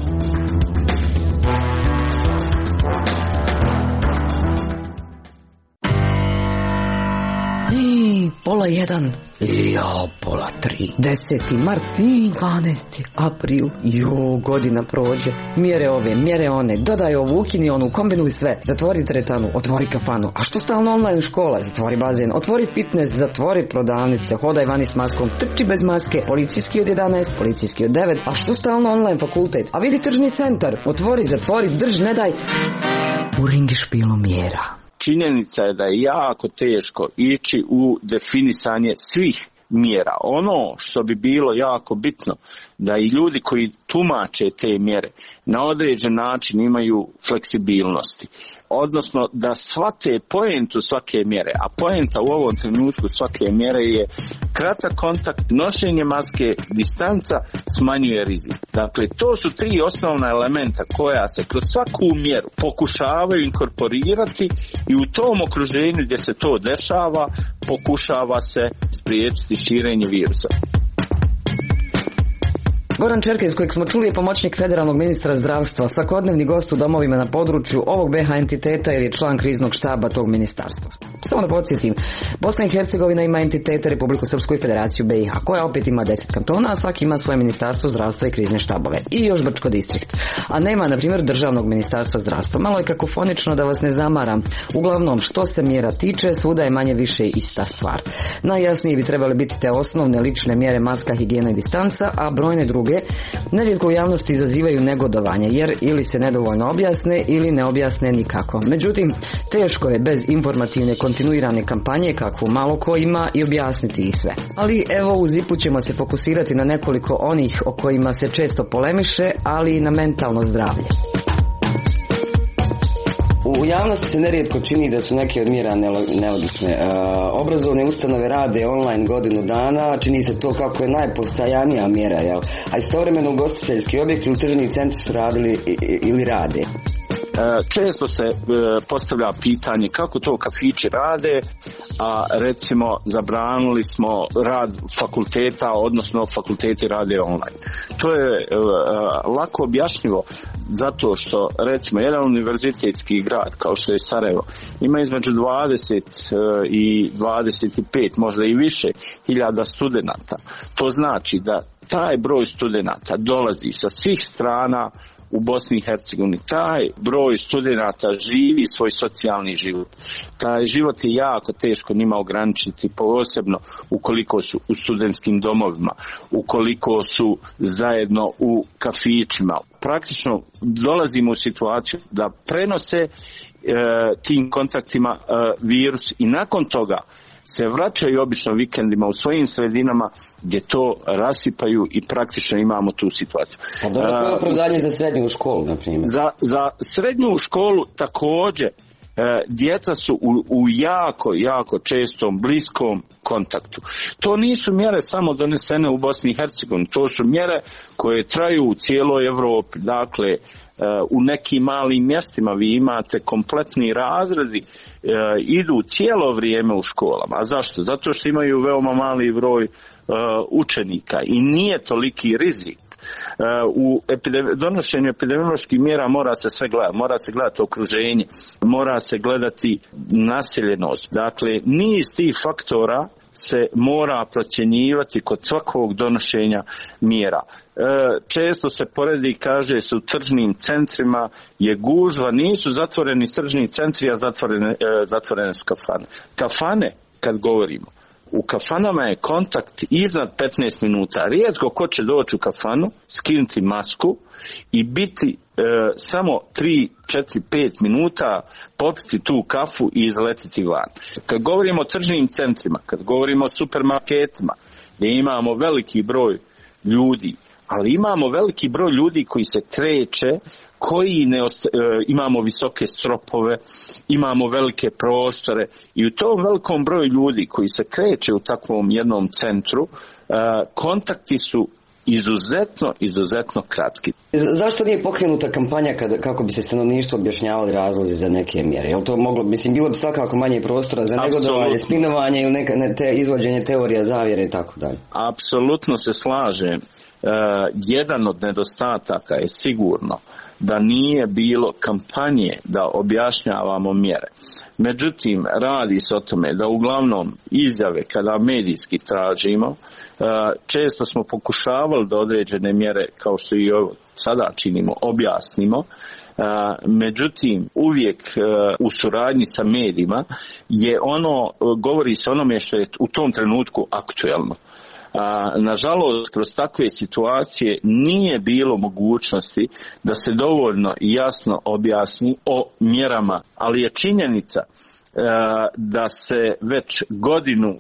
Speaker 6: Pola 1, pola 3, 10. mart, 12. april, godina prođe, mjere ove, mjere one, dodaj ovu, ukini onu, kombinuj sve, zatvori teretanu, otvori kafanu, a što stalno online škola, zatvori bazen, otvori fitness, zatvori prodavnice, hodaj vani s maskom, trči bez maske, policijski od 11, policijski od 9, a što stalno online fakultet, a vidi tržni centar, otvori, zatvori, drž, ne daj, u ringišpilu mjera.
Speaker 7: Činjenica je da je jako teško ići u definisanje svih mjera. Ono što bi bilo jako bitno, da i ljudi koji tumače te mjere na određen način imaju fleksibilnosti. Odnosno da shvate poentu svake mjere, a poenta u ovom trenutku svake mjere je kratak kontakt, nošenje maske, distanca smanjuje rizik. Dakle, to su tri osnovna elementa koja se kroz svaku mjeru pokušavaju inkorporirati i u tom okruženju gdje se to dešava pokušava se spriječiti širenje virusa.
Speaker 6: Goran Čerkez, kojeg smo čuli, je pomoćnik federalnog ministra zdravstva, svakodnevni gost u domovima na području ovog BiH entiteta ili je član kriznog štaba tog ministarstva. Samo da podsjetim, Bosna i Hercegovina ima entitete Republiku Srpsku i Federaciju BiH, koja opet ima 10 kantona, a svaki ima svoje ministarstvo zdravstva i krizne štabove. I još Brčko distrikt. A nema, na primjer, državnog ministarstva zdravstva. Malo je kakofonično, da vas ne zamaram. Uglavnom, što se mjera tiče, svuda je manje više ista stvar. Najjasnije bi trebale biti te osnovne lične mjere maska, higijena i distanca, a brojne druge nerijetko u javnosti izazivaju negodovanje, jer ili se nedovoljno objasne ili ne objasne nikako. Međutim, teško je bez informativne kontinuirane kampanje, kakvu malo ko ima, i objasniti i sve. Ali evo, u ZIP-u ćemo se fokusirati na nekoliko onih o kojima se često polemiše, ali i na mentalno zdravlje. U javnosti se nerijetko čini da su neke od mjera nelogične. Obrazovne ustanove rade online godinu dana, čini se to kako je najpostojanija mjera, jel? A istovremeno ugostiteljski objekti ili tržni centri su radili ili rade.
Speaker 7: Često se postavlja pitanje kako to kafići rade, a recimo zabranili smo rad fakulteta, odnosno fakulteti rade online. To je lako objašnjivo zato što recimo jedan univerzitetski grad kao što je Sarajevo ima između 20 i 25, možda i više hiljada studenata. To znači da taj broj studenata dolazi sa svih strana u Bosni i Hercegovini. Taj broj studenata živi svoj socijalni život. Taj život je jako teško njima ograničiti, posebno ukoliko su u studentskim domovima, ukoliko su zajedno u kafićima. Praktično dolazimo u situaciju da prenose tim kontaktima virus i nakon toga se vraćaju obično vikendima u svojim sredinama gdje to rasipaju i praktično imamo tu situaciju.
Speaker 6: A dobro, to je opravdanje za srednju školu, na primjer.
Speaker 7: Za srednju školu također djeca su u jako čestom bliskom kontaktu. To nisu mjere samo donesene u Bosni i Hercegovini, to su mjere koje traju u cijeloj Europi. Dakle, u nekim malim mjestima vi imate kompletni razredi, idu cijelo vrijeme u školama. A zašto? Zato što imaju veoma mali broj učenika i nije toliki rizik. U donošenju epidemioloških mjera mora se sve gledati, mora se gledati okruženje, mora se gledati naseljenost. Dakle, niz tih faktora se mora procjenjivati kod svakog donošenja mjera. Često se poredi i kaže se u tržnim centrima je gužva, nisu zatvoreni tržni centri, a zatvorene su kafane. Kafane, kad govorimo, u kafanama je kontakt iznad 15 minuta. Rijetko ko će doći u kafanu, skinuti masku i biti samo 3, 4, 5 minuta, popiti tu kafu i izletiti van. Kad govorimo o tržnim centrima, kad govorimo o supermarketima, gdje imamo veliki broj ljudi, ali imamo veliki broj ljudi koji se kreće, koji imamo visoke stropove, imamo velike prostore i u tom velikom broju ljudi koji se kreće u takvom jednom centru, kontakti su izuzetno kratki.
Speaker 6: Zašto nije pokrenuta kampanja kako bi se stanovništvo objašnjavali razlozi za neke mjere? Jel to moglo, bilo bi svakako manje prostora za negodovanje, spinovanje ili izvođenje teorija zavjere i tako dalje?
Speaker 7: Apsolutno se slažem. Jedan od nedostataka je sigurno da nije bilo kampanje da objašnjavamo mjere. Međutim, radi se o tome da uglavnom izjave kada medijski tražimo, često smo pokušavali da određene mjere, kao što i ovo sada činimo, objasnimo. Međutim, uvijek u suradnji sa medijima govori se onome što je u tom trenutku aktuelno. Nažalost, kroz takve situacije nije bilo mogućnosti da se dovoljno i jasno objasni o mjerama, ali je činjenica da se već 1.5 godina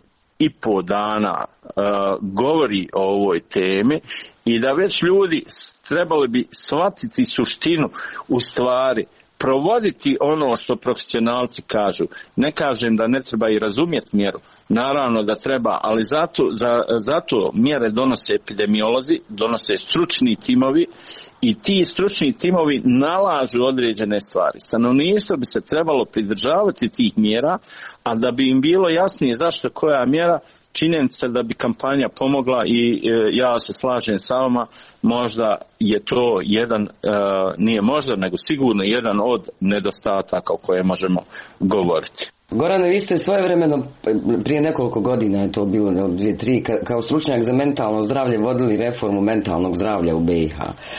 Speaker 7: govori o ovoj temi i da već ljudi trebali bi shvatiti suštinu, u stvari provoditi ono što profesionalci kažu. Ne kažem da ne treba i razumjeti mjeru, naravno da treba, ali zato mjere donose epidemiolozi, donose stručni timovi i ti stručni timovi nalažu određene stvari. Stanovništvo bi se trebalo pridržavati tih mjera, a da bi im bilo jasnije zašto koja mjera, činjenica da bi kampanja pomogla i ja se slažem sa vama, možda je to jedan, nije možda, nego sigurno jedan od nedostataka o kojem možemo govoriti.
Speaker 6: Gorane, vi ste svojevremeno, prije nekoliko godina je to bilo, 2-3, kao stručnjak za mentalno zdravlje vodili reformu mentalnog zdravlja u BiH.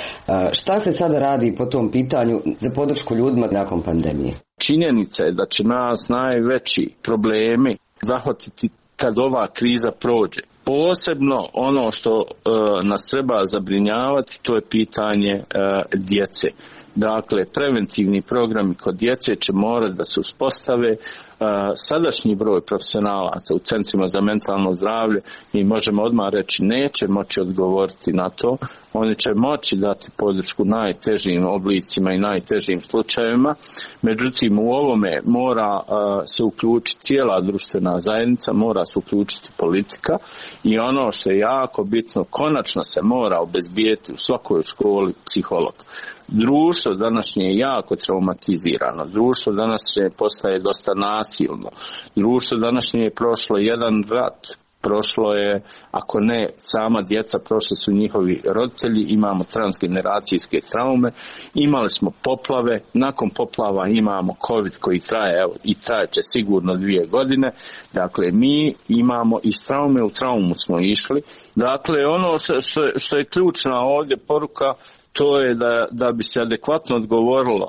Speaker 6: Šta se sada radi po tom pitanju za podršku ljudima nakon pandemije?
Speaker 7: Činjenica je da će nas najveći problemi zahvatiti kad ova kriza prođe. Posebno ono što nas treba zabrinjavati, to je pitanje djece. Dakle, preventivni programi kod djece će morati da se uspostave. Sadašnji broj profesionalaca u centrima za mentalno zdravlje, mi možemo odmah reći, neće moći odgovoriti na to. Oni će moći dati podršku najtežim oblicima i najtežim slučajevima. Međutim, u ovome mora se uključiti cijela društvena zajednica, mora se uključiti politika i ono što je jako bitno, konačno se mora obezbijeti u svakoj školi psiholog. Društvo današnje je jako traumatizirano, društvo današnje postaje dosta nasilno, društvo današnje je prošlo jedan rat, prošlo je, ako ne sama djeca, prošli su njihovi roditelji, imamo transgeneracijske traume, imali smo poplave, nakon poplava imamo COVID koji traje, evo, i trajeće sigurno 2 godine, dakle mi imamo iz traume u traumu smo išli, dakle ono što je ključna ovdje poruka, to je da bi se adekvatno odgovorilo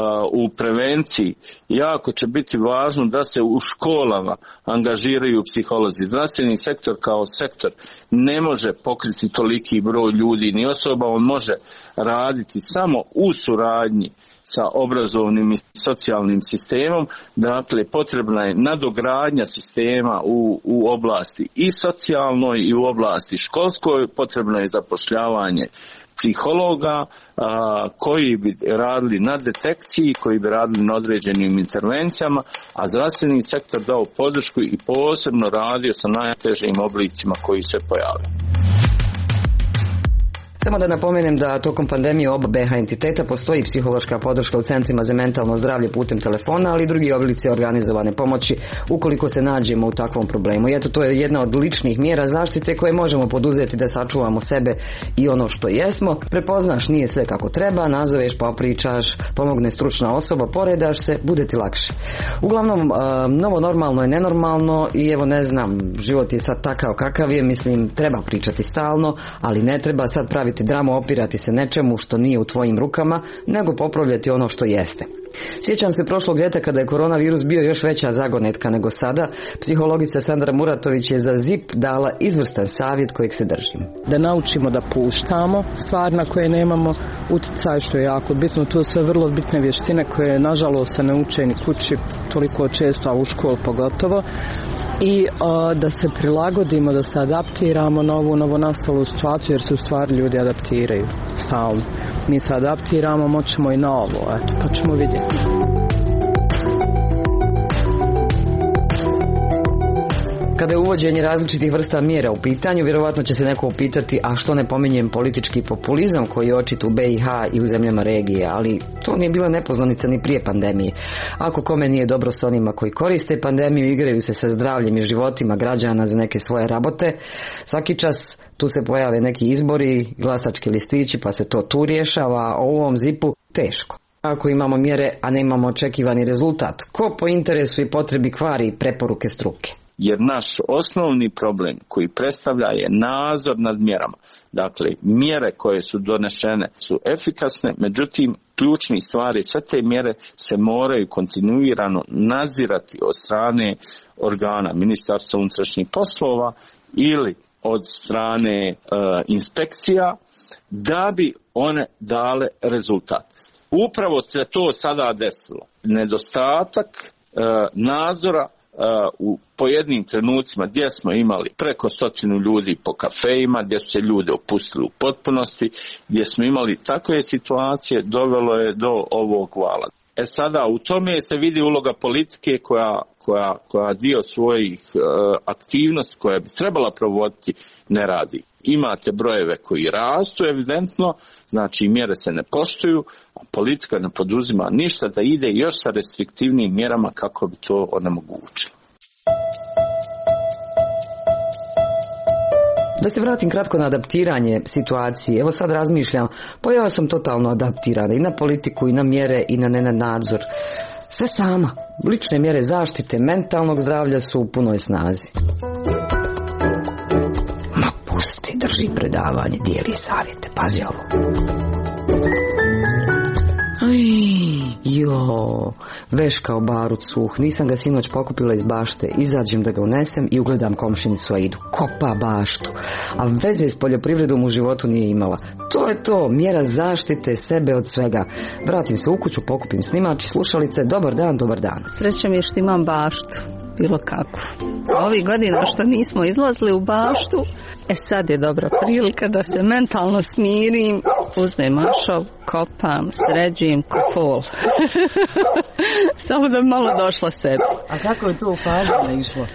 Speaker 7: u prevenciji. Jako će biti važno da se u školama angažiraju psiholozi. Zdravstveni sektor kao sektor ne može pokriti toliki broj ljudi ni osoba, on može raditi samo u suradnji sa obrazovnim i socijalnim sistemom. Dakle, potrebna je nadogradnja sistema u oblasti i socijalnoj i u oblasti školskoj, potrebno je zapošljavanje psihologa koji bi radili na detekciji, koji bi radili na određenim intervencijama, a zdravstveni sektor dao podršku i posebno radio sa najtežim oblicima koji se pojavljaju.
Speaker 6: Samo da napomenem da tokom pandemije oba BiH entiteta postoji psihološka podrška u centrima za mentalno zdravlje putem telefona, ali i drugi oblici organizovane pomoći ukoliko se nađemo u takvom problemu. I eto, to je jedna od ličnih mjera zaštite koje možemo poduzeti da sačuvamo sebe i ono što jesmo. Prepoznaš nije sve kako treba, nazoveš, popričaš, pomogne stručna osoba, poredaš se, bude ti lakše. Uglavnom, novo normalno je nenormalno i evo ne znam, život je sad takav kakav je, mislim, treba pričati stalno, ali ne treba sad praviti dramu, opirati se nečemu što nije u tvojim rukama, nego popravljati ono što jeste. Sjećam se prošlog ljeta kada je koronavirus bio još veća zagonetka nego sada. Psihologica Sandra Muratović je za ZIP dala izvrstan savjet kojeg se držim.
Speaker 8: Da naučimo da puštamo stvar na koje nemamo utjecaj, što je jako bitno. To su vrlo bitne vještine koje nažalost se ne uče ni kući toliko često, a u školu pogotovo. I da se prilagodimo, da se adaptiramo na ovu novonastalu situaciju, jer se u stvari ljudi adaptiraju stalno. Mi se adaptiramo, moćemo i na ovo, eto, pa ćemo vidjeti.
Speaker 6: Kada je uvođenje različitih vrsta mjera u pitanju, vjerovatno će se neko upitati, a što ne pominjem politički populizam koji je očit u BiH i u zemljama regije, ali to nije bila nepoznanica ni prije pandemije. Ako kome nije dobro s onima koji koriste pandemiju, igraju se sa zdravljem i životima građana za neke svoje rabote, svaki čas tu se pojave neki izbori, glasački listići, pa se to tu rješava, a u ovom zipu teško. Ako imamo mjere, a ne imamo očekivani rezultat, ko po interesu i potrebi kvari preporuke struke?
Speaker 7: Jer naš osnovni problem koji predstavlja je nadzor nad mjerama. Dakle, mjere koje su donešene su efikasne, međutim, ključni stvari, sve te mjere se moraju kontinuirano nadzirati od strane organa Ministarstva unutrašnjih poslova ili od strane inspekcija da bi one dale rezultat. Upravo se to sada desilo. Nedostatak nadzora u pojednim trenucima gdje smo imali preko 100 ljudi po kafejima, gdje su se ljude opustili u potpunosti, gdje smo imali takve situacije, dovelo je do ovog vala. Sada u tome se vidi uloga politike koja dio svojih aktivnosti koje bi trebala provoditi ne radi. Imate brojeve koji rastu evidentno, znači mjere se ne poštuju, a politika ne poduzima ništa da ide još sa restriktivnim mjerama kako bi to onemogućilo.
Speaker 6: Da se vratim kratko na adaptiranje situacije. Evo sad razmišljam, pa ja sam totalno adaptirana i na politiku i na mjere i na nadzor. Sve sama. Lične mjere zaštite mentalnog zdravlja su u punoj snazi. Ma pusti, drži predavanje, dijeli savjete, pazi ovo. Veš kao barut suh, nisam ga sinoć pokupila iz bašte, izađem da ga unesem i ugledam komšinicu Aidu, kopa baštu, a veze s poljoprivredom u životu nije imala. To je to, mjera zaštite sebe od svega. Vratim se u kuću, pokupim snimač i slušalice, dobar dan, dobar dan.
Speaker 9: Sreća mi je što imam baštu, bilo kako. Ovih godina što nismo izlazili u baštu, sad je dobra prilika da se mentalno smirim, uzmem mašov, kopam, sređujem ko fol. Samo da bi malo došla sebi.
Speaker 6: A kako je to u fazama išlo?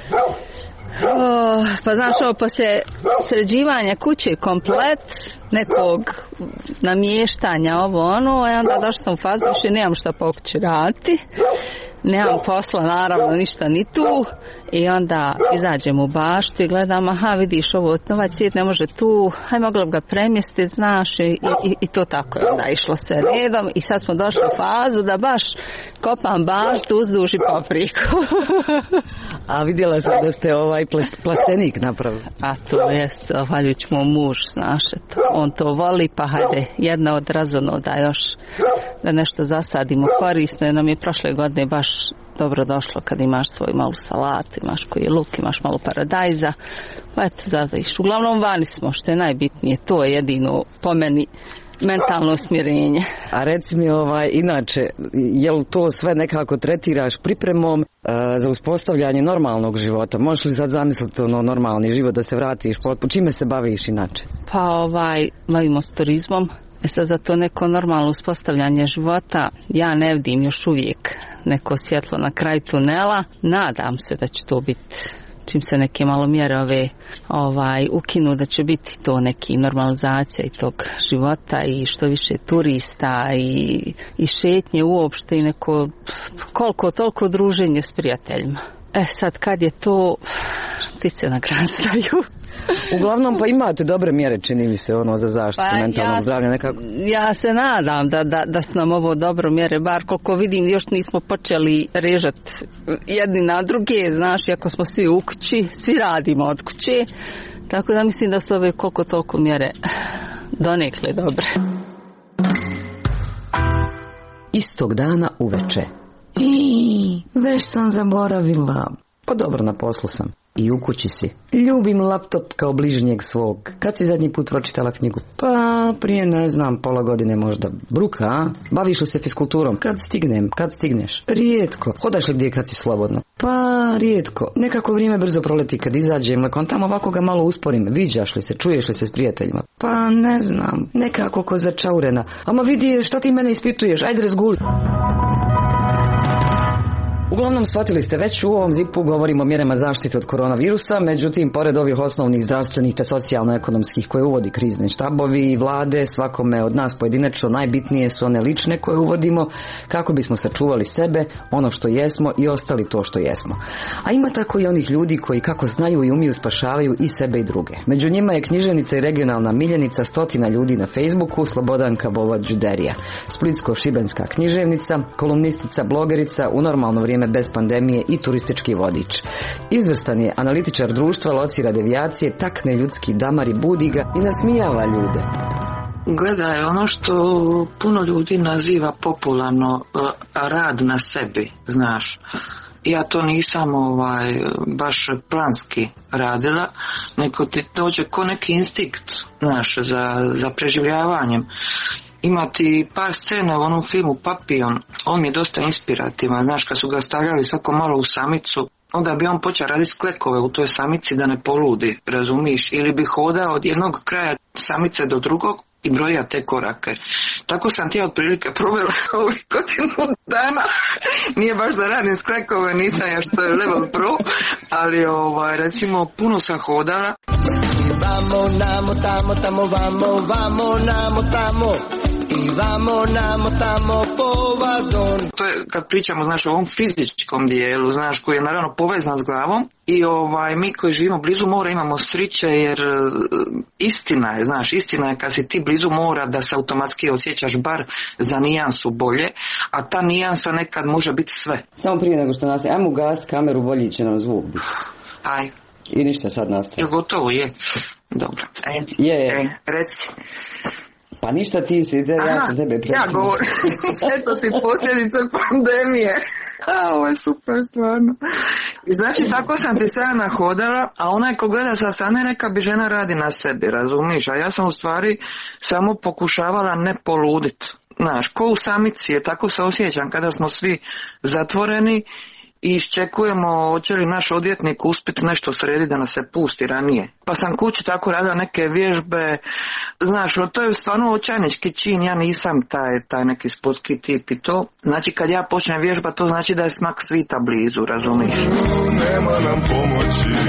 Speaker 9: Pa znaš, ovo poslije sređivanja kuće komplet, nekog namještanja ovo ono, a onda došla sam u fazu, više nemam šta po kući raditi. Nemam posla, naravno, ništa ni tu. I onda izađem u baštu i gledam, aha, vidiš ovo, ovaj cvijet ne može tu, aj mogla bi ga premjestiti, znaš, i to tako je onda išlo sve redom. I sad smo došli u fazu da baš kopam baštu uzduž i papriku.
Speaker 6: A vidjela sam da ste plastenik napravili.
Speaker 9: A to jest, valjuć mu muž, znaš, on to voli, pa hajde, jedna od razonoda još da nešto zasadimo korisno. Nam je prošle godine baš dobro došlo kad imaš svoju malu salatu, imaš koji luk, imaš malo paradajza, pa eto, zadajiš. Uglavnom vani smo, što je najbitnije, to je jedino po meni mentalno smirenje.
Speaker 6: A reci mi, inače, jel to sve nekako tretiraš pripremom za uspostavljanje normalnog života? Možeš li sad zamisliti normalni život da se vratiš? Čime se baviš inače?
Speaker 9: Pa bavimo s turizmom. Sad za to neko normalno uspostavljanje života ja ne vidim još uvijek neko svjetlo na kraju tunela. Nadam se da će to biti, čim se neke malo mjere ukinu, da će biti to neki normalizacija i tog života i što više turista i šetnje uopšte i neko koliko toliko druženje s prijateljima. Sad kad je to, ptice nagrazdaju.
Speaker 6: Uglavnom pa imate dobre mjere, čini mi se, za zaštitu mentalnog zdravlja nekako.
Speaker 9: Ja se nadam da su nam ovo dobro mjere, bar koliko vidim još nismo počeli režati jedni na druge, znaš, iako smo svi u kući, svi radimo od kuće, tako da mislim da su ove koliko toliko mjere donekle dobre.
Speaker 6: Istog dana uveče. Već sam zaboravila. Pa dobro, na poslu sam. I u kući si. Ljubim laptop kao bližnjeg svog. Kad si zadnji put pročitala knjigu? Pa prije, ne znam, pola godine možda. Bruka, a? Baviš li se fiskulturom? Kad stignem, kad stigneš? Rijetko. Hodaš li gdje kad si slobodno? Pa rijetko. Nekako vrijeme brzo proleti kad izađem, nakon tamo ovako ga malo usporim. Viđaš li se, čuješ li se s prijateljima? Pa ne znam, nekako ko začaurena. Ama vidi, šta ti mene ispituješ? Ajde razguli. Uglavnom, shvatili ste već, u ovom zipu govorimo o mjerama zaštite od koronavirusa, međutim, pored ovih osnovnih zdravstvenih te socijalno-ekonomskih koje uvodi krizni štabovi i vlade, svakome od nas pojedinačno najbitnije su one lične koje uvodimo kako bismo sačuvali sebe, ono što jesmo i ostali to što jesmo. A ima tako i onih ljudi koji kako znaju i umiju spašavaju i sebe i druge. Među njima je književnica i regionalna miljenica stotina ljudi na Facebooku, Slobodanka Bovac-Đuderija, splitsko-šibenska književnica, kolumnistica, blogerica, u normalno vrijeme bez pandemije i turistički vodič. Izvrstan je analitičar društva, locira devijacije, takne ljudski damar i budi ga i nasmijava ljude.
Speaker 10: Gledaj, ono što puno ljudi naziva popularno rad na sebi, znaš. Ja to nisam baš planski radila, nego ti dođe ko neki instinkt, znaš, za preživljavanjem. Imati par scena u onom filmu Papillon, on mi je dosta inspirativan, znaš, kad su ga stavljali svako malo u samicu, onda bi on počeo raditi sklekove u toj samici da ne poludi, razumiš, ili bi hodao od jednog kraja samice do drugog i broja te korake. Tako sam ti otprilike provela ovih godinu dana. Nije baš da radim sklekove, nisam ja što je level pro, ali recimo puno sam hodala.
Speaker 11: Vamo, namo, tamo, tamo, vamo, vamo, namo, tamo. I vamo, namo, tamo, po vazon.
Speaker 10: To je kad pričamo, znaš, o ovom fizičkom dijelu, znaš, koji je naravno povezan s glavom. I mi koji živimo blizu mora imamo sriće, jer istina je, znaš, istina je kad si ti blizu mora da se automatski osjećaš bar za nijansu bolje, a ta nijansa nekad može biti sve.
Speaker 6: Samo prije nego što nastaje, ajmo ugasiti kameru, bolji će nam zvuk biti.
Speaker 10: Aj.
Speaker 6: I ništa sad nastaje.
Speaker 10: Je gotovo, je. Dobro. Reci.
Speaker 6: Pa ništa ti si, ja sam tebe prekinu.
Speaker 10: Ja govorim, eto ti posljedice pandemije. Ovo je super stvarno. I znači tako sam ti se nahodala, a onaj ko gleda sa strane neka bi žena radi na sebi, razumiš? A ja sam u stvari samo pokušavala ne poludit. Znaš, ko u samici je, tako se osjećam kada smo svi zatvoreni i iščekujemo hoće li naš odvjetnik uspjeti nešto sredi da nas se pusti ranije. Pa sam kući tako radila neke vježbe, znaš, to je stvarno očajnički čin, ja nisam taj neki sportski tip i to. Znači kad ja počnem vježba, to znači da je smak svita blizu, razumiješ?
Speaker 11: Nema nam pomoći,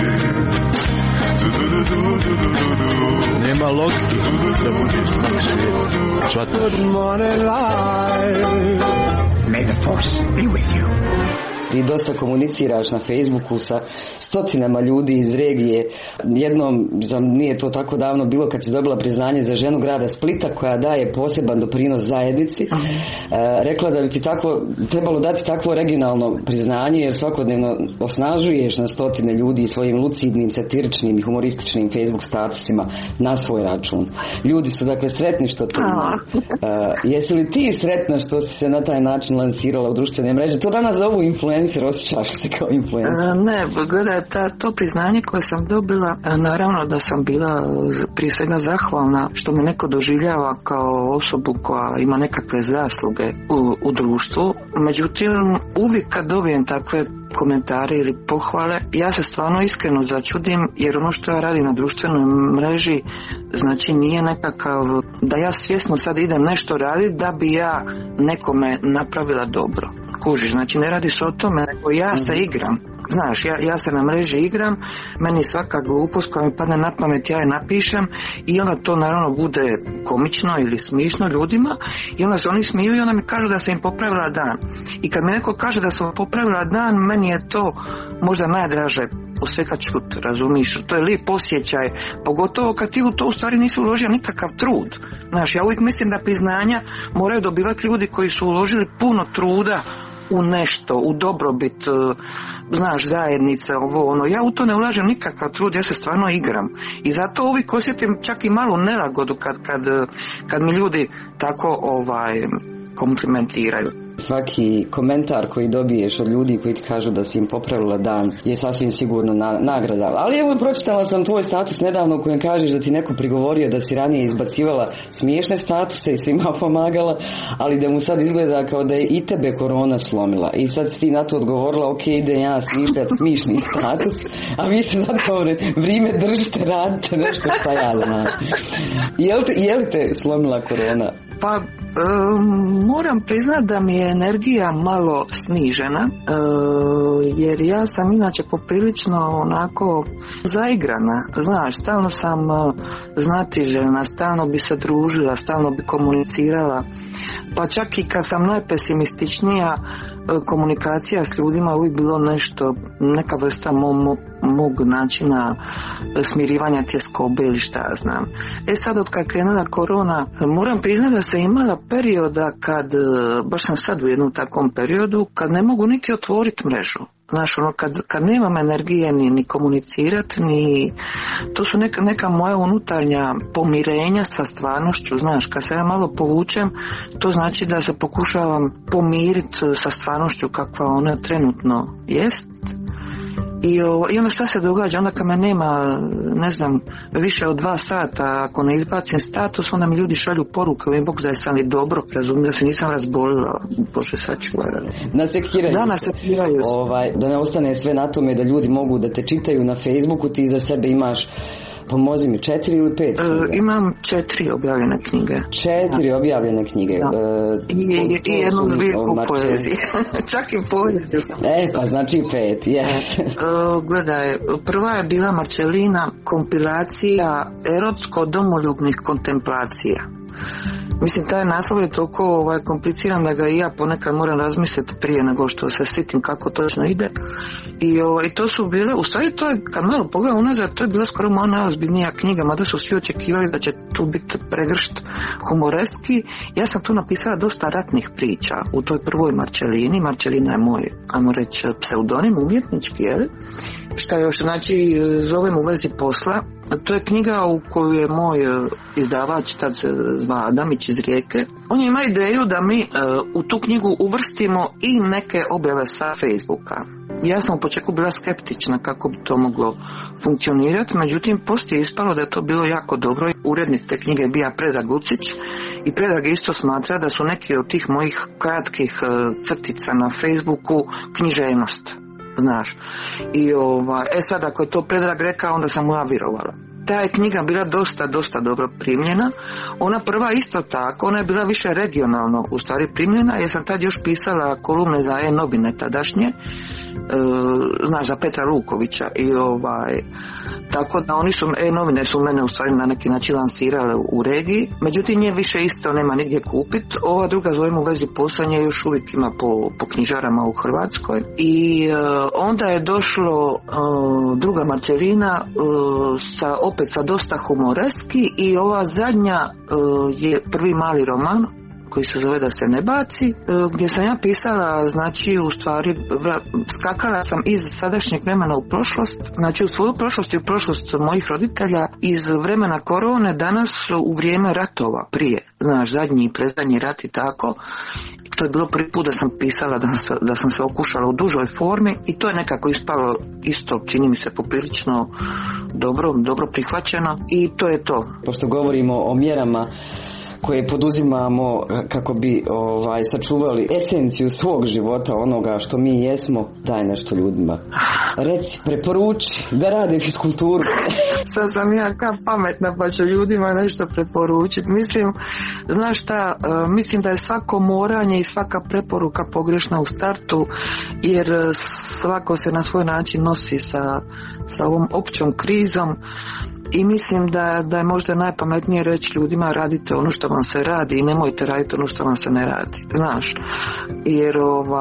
Speaker 11: nema lokti da budeš smak svijeta. Good morning life.
Speaker 12: May the force be with you.
Speaker 6: Ti dosta komuniciraš na Facebooku sa stotinama ljudi iz regije. Jednom, nije to tako davno bilo, kad si dobila priznanje za ženu grada Splita koja daje poseban doprinos zajednici, rekla da bi ti trebalo dati takvo regionalno priznanje jer svakodnevno osnažuješ na stotine ljudi svojim lucidnim, satiričnim i humorističnim Facebook statusima na svoj račun. Ljudi su dakle sretni što to ima. Jesi li ti sretna što si se na taj način lansirala u društvene mreže? To danas zovu influencer, osjećaš se kao influencer?
Speaker 10: Ne, gledaj, to priznanje koje sam dobila, naravno da sam bila prije svega zahvalna što me neko doživljava kao osobu koja ima nekakve zasluge u društvu. Međutim, uvijek kad dobijem takve komentare ili pohvale, ja se stvarno iskreno začudim, jer ono što ja radim na društvenoj mreži znači nije nekakav da ja svjesno sad idem nešto raditi da bi ja nekome napravila dobro. Kužiš, znači ne radi se o tome, nego ja se igram. Znaš, ja se na mreži igram, meni svaka glupost koja mi padne na pamet ja je napišem i onda to naravno bude komično ili smišno ljudima i onda se oni smiju i onda mi kažu da sam im popravila dan. I kad mi neko kaže da sam popravila dan, meni je to možda najdraže od svega čut, razumiš? To je lijep osjećaj, pogotovo kad ti u to u stvari nisi uložio nikakav trud. Znaš, ja uvijek mislim da priznanja moraju dobivati ljudi koji su uložili puno truda u nešto, u dobrobit, znaš, zajednice, ja u to ne ulažem nikakav trud, ja se stvarno igram. I zato uvijek osjetim čak i malu nelagodu kad mi ljudi tako komplimentiraju.
Speaker 6: Svaki komentar koji dobiješ od ljudi koji ti kažu da si im popravila dan je sasvim sigurno nagrada. Ali evo, pročitala sam tvoj status nedavno u kojem kažeš da ti neko prigovorio da si ranije izbacivala smiješne statuse i svima pomagala, ali da mu sad izgleda kao da je i tebe korona slomila. I sad si ti na to odgovorila, ok, idem ja snimati smišni status, a vi ste zapravo vrijeme držite, radite nešto šta ja znam. Je li te slomila korona?
Speaker 10: Pa Moram priznati da mi je energija malo snižena, jer ja sam inače poprilično onako zaigrana, znaš, stalno sam znatiželjna, stalno bi se družila, stalno bi komunicirala, pa čak i kad sam najpesimističnija, komunikacija s ljudima uvijek bilo nešto, neka vrsta mog načina smirivanja tjeskobe ili šta ja znam. Sad od kad krenula korona, moram priznati da se imala perioda kad, baš sam sad u jednom takvom periodu, kad ne mogu niti otvoriti mrežu. Znaš, ono, kad nemam energije ni komunicirati, ni... To su neka moja unutarnja pomirenja sa stvarnošću, znaš, kad se ja malo povučem, to znači da se pokušavam pomiriti sa stvarnošću kakva ona trenutno jest. I onda šta se događa? Onda kad me nema, ne znam, više od 2 sata, ako ne izbacim status, onda mi ljudi šalju poruke u inbox da je sam li dobro, razumijem da se nisam razbolila. Bože, sačuvaj.
Speaker 6: Nasekiraju se. Da ne ostane sve na tome da ljudi mogu da te čitaju na Facebooku, ti za sebe imaš, pomozi mi, 4 ili 5 knjiga?
Speaker 10: Imam 4 objavljene knjige.
Speaker 6: 4 objavljene knjige.
Speaker 10: I jednu zbirku poezije. Čak i poeziju sam.
Speaker 6: Pa znači 5, yes.
Speaker 10: Gledaj, prva je bila Marčelina, kompilacija erotsko-domoljubnih kontemplacija. Mislim, taj naslov je toliko kompliciran da ga i ja ponekad moram razmisliti prije nego što se sitim kako točno ide. I to su bile, u stvari to je, kad malo pogledam unazad, to je bila skoro moja najozbiljnija knjiga, mada su svi očekivali da će tu biti pregršt humoreski. Ja sam tu napisala dosta ratnih priča u toj prvoj Marčelini. Marčelina je moj, ajmo reći, pseudonim umjetnički, jel? Šta još, znači, zovem u vezi posla. To je knjiga u koju je moj izdavač, tad se zva Adamić iz Rijeke. On ima ideju da mi u tu knjigu uvrstimo i neke objave sa Facebooka. Ja sam u početku bila skeptična kako bi to moglo funkcionirati, međutim poslije je ispalo da je to bilo jako dobro. Urednik te knjige je bio Predrag Lucić i Predrag isto smatra da su neki od tih mojih kratkih crtica na Facebooku književnost. Znaš, i sad ako je to Predrag rekao, onda sam mu ja vjerovala. Ta je knjiga bila dosta dobro primljena. Ona prva isto tako, ona je bila više regionalno u stvari primljena, jer sam tad još pisala kolumne za E-novine tadašnje, znaš, za Petra Lukovića, i tako da oni su, E-novine su mene u stvari na neki način lansirale u regiji, međutim nje više isto nema nigdje kupit. Ova druga, zovem u vezi posla, nje još uvijek ima po knjižarama u Hrvatskoj. I onda je došlo druga Marčelina opet sa dosta humoreski, i ova zadnja je prvi mali roman koji se zove Da se ne baci, gdje sam ja pisala, znači u stvari skakala sam iz sadašnjeg vremena u prošlost, znači u svoju prošlost i u prošlost mojih roditelja, iz vremena korone danas u vrijeme ratova prije, znaš, zadnji i predzadnji rat i tako. To je bilo prvi put da sam pisala, da sam se okušala u dužoj formi, i to je nekako ispalo isto, čini mi se, poprilično dobro prihvaćeno, i to je to.
Speaker 6: Pošto govorimo o mjerama koje poduzimamo kako bi sačuvali esenciju svog života, onoga što mi jesmo, daj nešto ljudima. Reci, preporuči da rade fiskulturu.
Speaker 10: Sad sam ja kao pametna, pa ću ljudima nešto preporučiti. Mislim, znaš šta, mislim da je svako moranje i svaka preporuka pogrešna u startu, jer svako se na svoj način nosi sa ovom općom krizom. I mislim da je možda najpametnije reći ljudima, radite ono što vam se radi i nemojte raditi ono što vam se ne radi, znaš, jer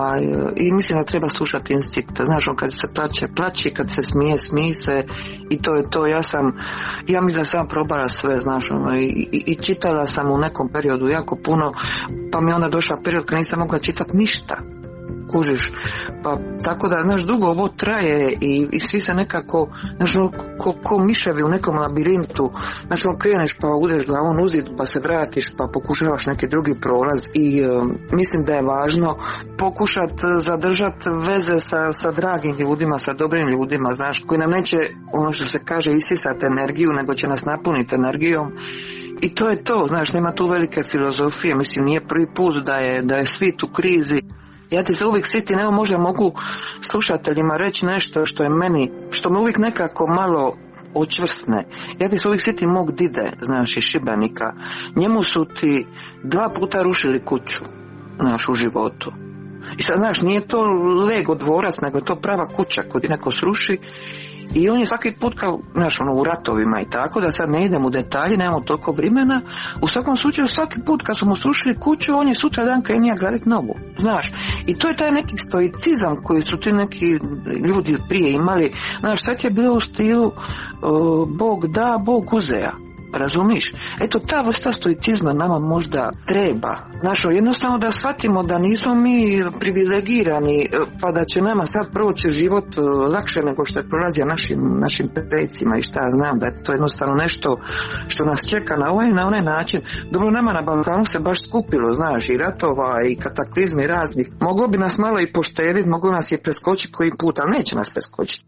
Speaker 10: i mislim da treba slušati instinkt, znaš, kad se plaći, kad se smije se, i to je to. Ja mislim da sam probala sve, znaš, i čitala sam u nekom periodu jako puno, pa mi onda došla period kad nisam mogla čitati ništa, kužiš, pa tako da, znaš, dugo ovo traje i svi se nekako, znaš, ko miševi u nekom labirintu, znaš, kreneš pa udeš glavom u zid, pa se vratiš, pa pokušavaš neki drugi prolaz, i mislim da je važno pokušati zadržati veze sa dragim ljudima, sa dobrim ljudima, znaš, koji nam neće, ono što se kaže, isisati energiju, nego će nas napuniti energijom. I to je to, znaš, nema tu velike filozofije, mislim, nije prvi put da je svijet u krizi. Ja ti se uvijek sitim, evo možda mogu slušateljima reći nešto što je meni, što me uvijek nekako malo očvrsne. Ja ti se uvijek sjetim mog dide, znaš, iz Šibenika. Njemu su ti 2 puta rušili kuću, znaš, u životu. I sad, znaš, nije to Lego dvorac, nego je to prava kuća koju ti neko sruši. I on je svaki put kao, znaš, u ratovima i tako, da sad ne idem u detalje, nemamo toliko vremena. U svakom slučaju, svaki put kad su mu srušili kuću, on je sutra dan krenio graditi novu, znaš. I to je taj neki stoicizam koji su ti neki ljudi prije imali. Znaš, sad je bilo u stilu Bog da, Bog uzea. Razumiš? Eto, ta vrsta stoicizma nama možda treba. Znaš, jednostavno da shvatimo da nismo mi privilegirani, pa da će nama sad proći život lakše nego što je prolazio našim precima i šta znam, da je to jednostavno nešto što nas čeka na ovaj na onaj način. Dobro, nama na Balkanu se baš skupilo, znaš, i ratova i kataklizmi raznih. Moglo bi nas malo i poštediti, moglo nas je preskočiti koji put, ali neće nas preskočiti.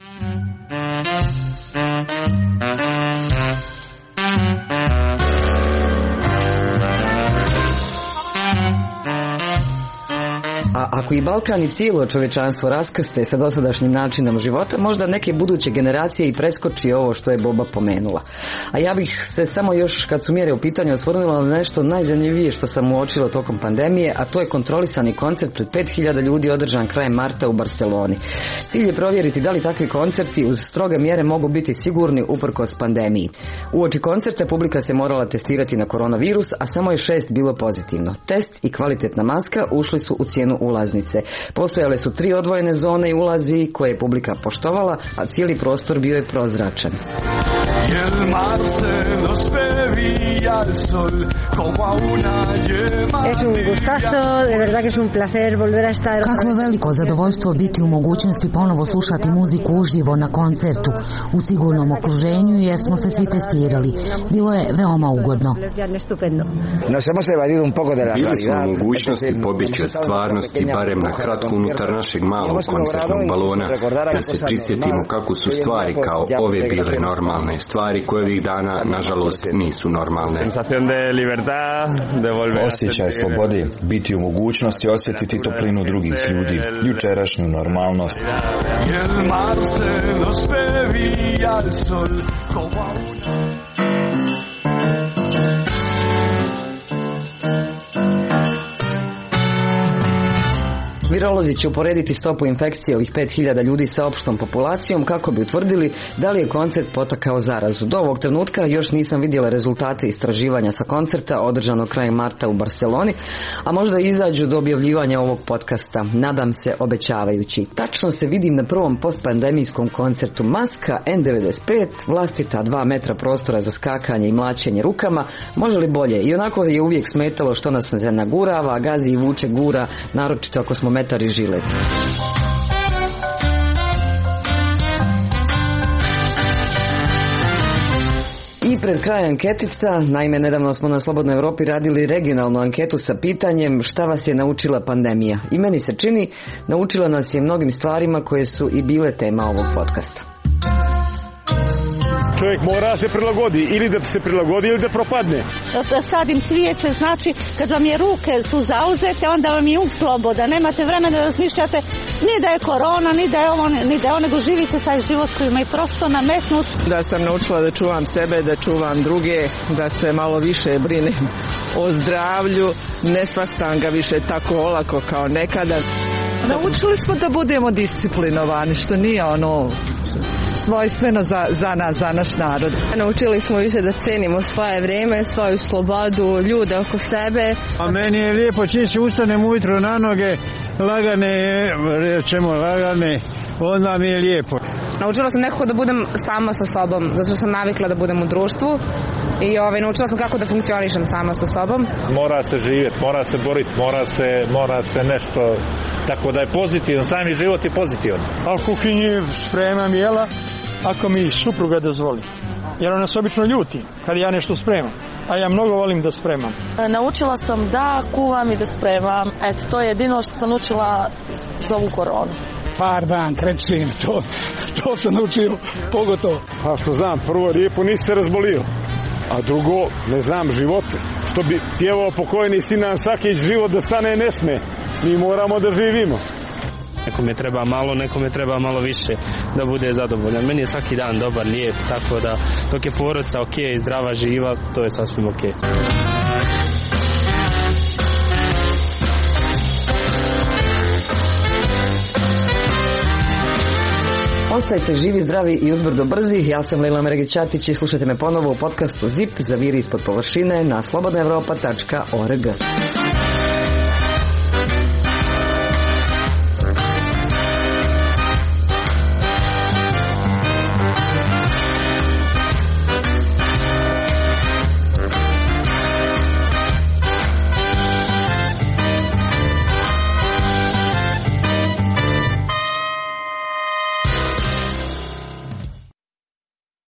Speaker 6: A ako i Balkan i cijelo čovječanstvo raskrste sa dosadašnjim načinom života, možda neke buduće generacije i preskoči ovo što je Boba pomenula. A ja bih se samo još, kad su mjere u pitanju, osvrnula na nešto najzanimljivije što sam uočila tokom pandemije, a to je kontrolisani koncert pred 5000 ljudi održan krajem marta u Barceloni. Cilj je provjeriti da li takvi koncerti uz stroge mjere mogu biti sigurni uprkos pandemiji. Uoči koncerta publika se morala testirati na koronavirus, a samo je 6 bilo pozitivno. Test i kvalitetna maska ušli su u cijenu ulaznice. Postojale su 3 odvojene zone i ulazi koje je publika poštovala, a cijeli prostor bio je prozračan.
Speaker 3: Kakvo veliko zadovoljstvo biti u mogućnosti ponovo slušati muziku uživo na koncertu u sigurnom okruženju, jer smo se svi testirali. Bilo je veoma ugodno.
Speaker 13: Bili smo u mogućnosti pobjeći od stvarnosti, barem na kratko unutar našeg malog koncertnog balona, da se prisjetimo kako su stvari kao ove bile normalne, stvari koje ovih dana, nažalost, nisu normalne.
Speaker 14: Osjećaj slobode, biti u mogućnosti osjetiti toplinu drugih ljudi, jučerašnju normalnost.
Speaker 6: Virolozi će uporediti stopu infekcije ovih 5000 ljudi sa opštom populacijom kako bi utvrdili da li je koncert potakao zarazu. Do ovog trenutka još nisam vidjela rezultate istraživanja sa koncerta održanog krajem marta u Barceloni, a možda izađu do objavljivanja ovog podcasta. Nadam se obećavajući. Tačno se vidim na prvom postpandemijskom koncertu. Maska, N95, vlastita 2 metra prostora za skakanje i mlaćenje rukama. Može li bolje? I onako je uvijek smetalo što nas se nagurava, gazi i vuče gura, naročito ako smo metari žilet. I pred kraj anketica, naime nedavno smo na Slobodnoj Europi radili regionalnu anketu sa pitanjem šta vas je naučila pandemija. I meni se čini, naučila nas je mnogim stvarima koje su i bile tema ovog podcasta.
Speaker 15: Čovjek mora se prilagodi, ili da se prilagodi ili da propadne.
Speaker 16: Da sadim cvijeće, znači kad vam je ruke su zauzete, onda vam je sloboda. Nemate vremena da razmišljate ni da je korona, ni da je ovo, ni da je ono, nego živite taj život koji ima i prosto nametnut.
Speaker 8: Da sam naučila da čuvam sebe, da čuvam druge, da se malo više brinem o zdravlju, ne shvatam ga više tako olako kao nekada. Naučili smo da budemo disciplinovani, što nije ono svojstveno za nas, za naš narod.
Speaker 26: Naučili smo više da cenimo svoje vrijeme, svoju slobodu, ljude oko sebe.
Speaker 27: A meni je lijepo čim se ustanem ujutro na noge, lagane, rečemo lagane, onda mi je lijepo.
Speaker 26: Naučila sam nekako da budem sama sa sobom, zato što sam navikla da budem u društvu. I naučila sam kako da funkcionišem sama sa sobom.
Speaker 15: Mora se živjeti, mora se boriti, mora se nešto, tako da je pozitivan, sami život je pozitivan.
Speaker 27: A u kuhinji spremam jela ako mi supruga dozvoli. Jer ona se obično ljuti kad ja nešto spremam, a ja mnogo volim da spremam.
Speaker 28: Naučila sam da kuvam i da spremam. Eto, to je jedino što sam naučila za ovu koronu.
Speaker 27: Par dan, krećim, to sam naučio pogotovo.
Speaker 15: A što znam, prvo lijepo nisi se razbolio. A drugo, ne znam, život, što bi pjevao pokojni Sinan Sakić, život da stane ne sme. Mi moramo da živimo.
Speaker 2: Nekome treba malo, nekome treba malo više da bude zadovoljan. Meni je svaki dan dobar, lijep, tako da dok je porodica ok, zdrava, živa, to je sasvim ok.
Speaker 6: Ostajte živi, zdravi i uzbrdo brzi. Ja sam Lejla Meregić-Ćatić i slušajte me ponovo u podcastu ZIP Zaviri ispod površine na slobodnaevropa.org.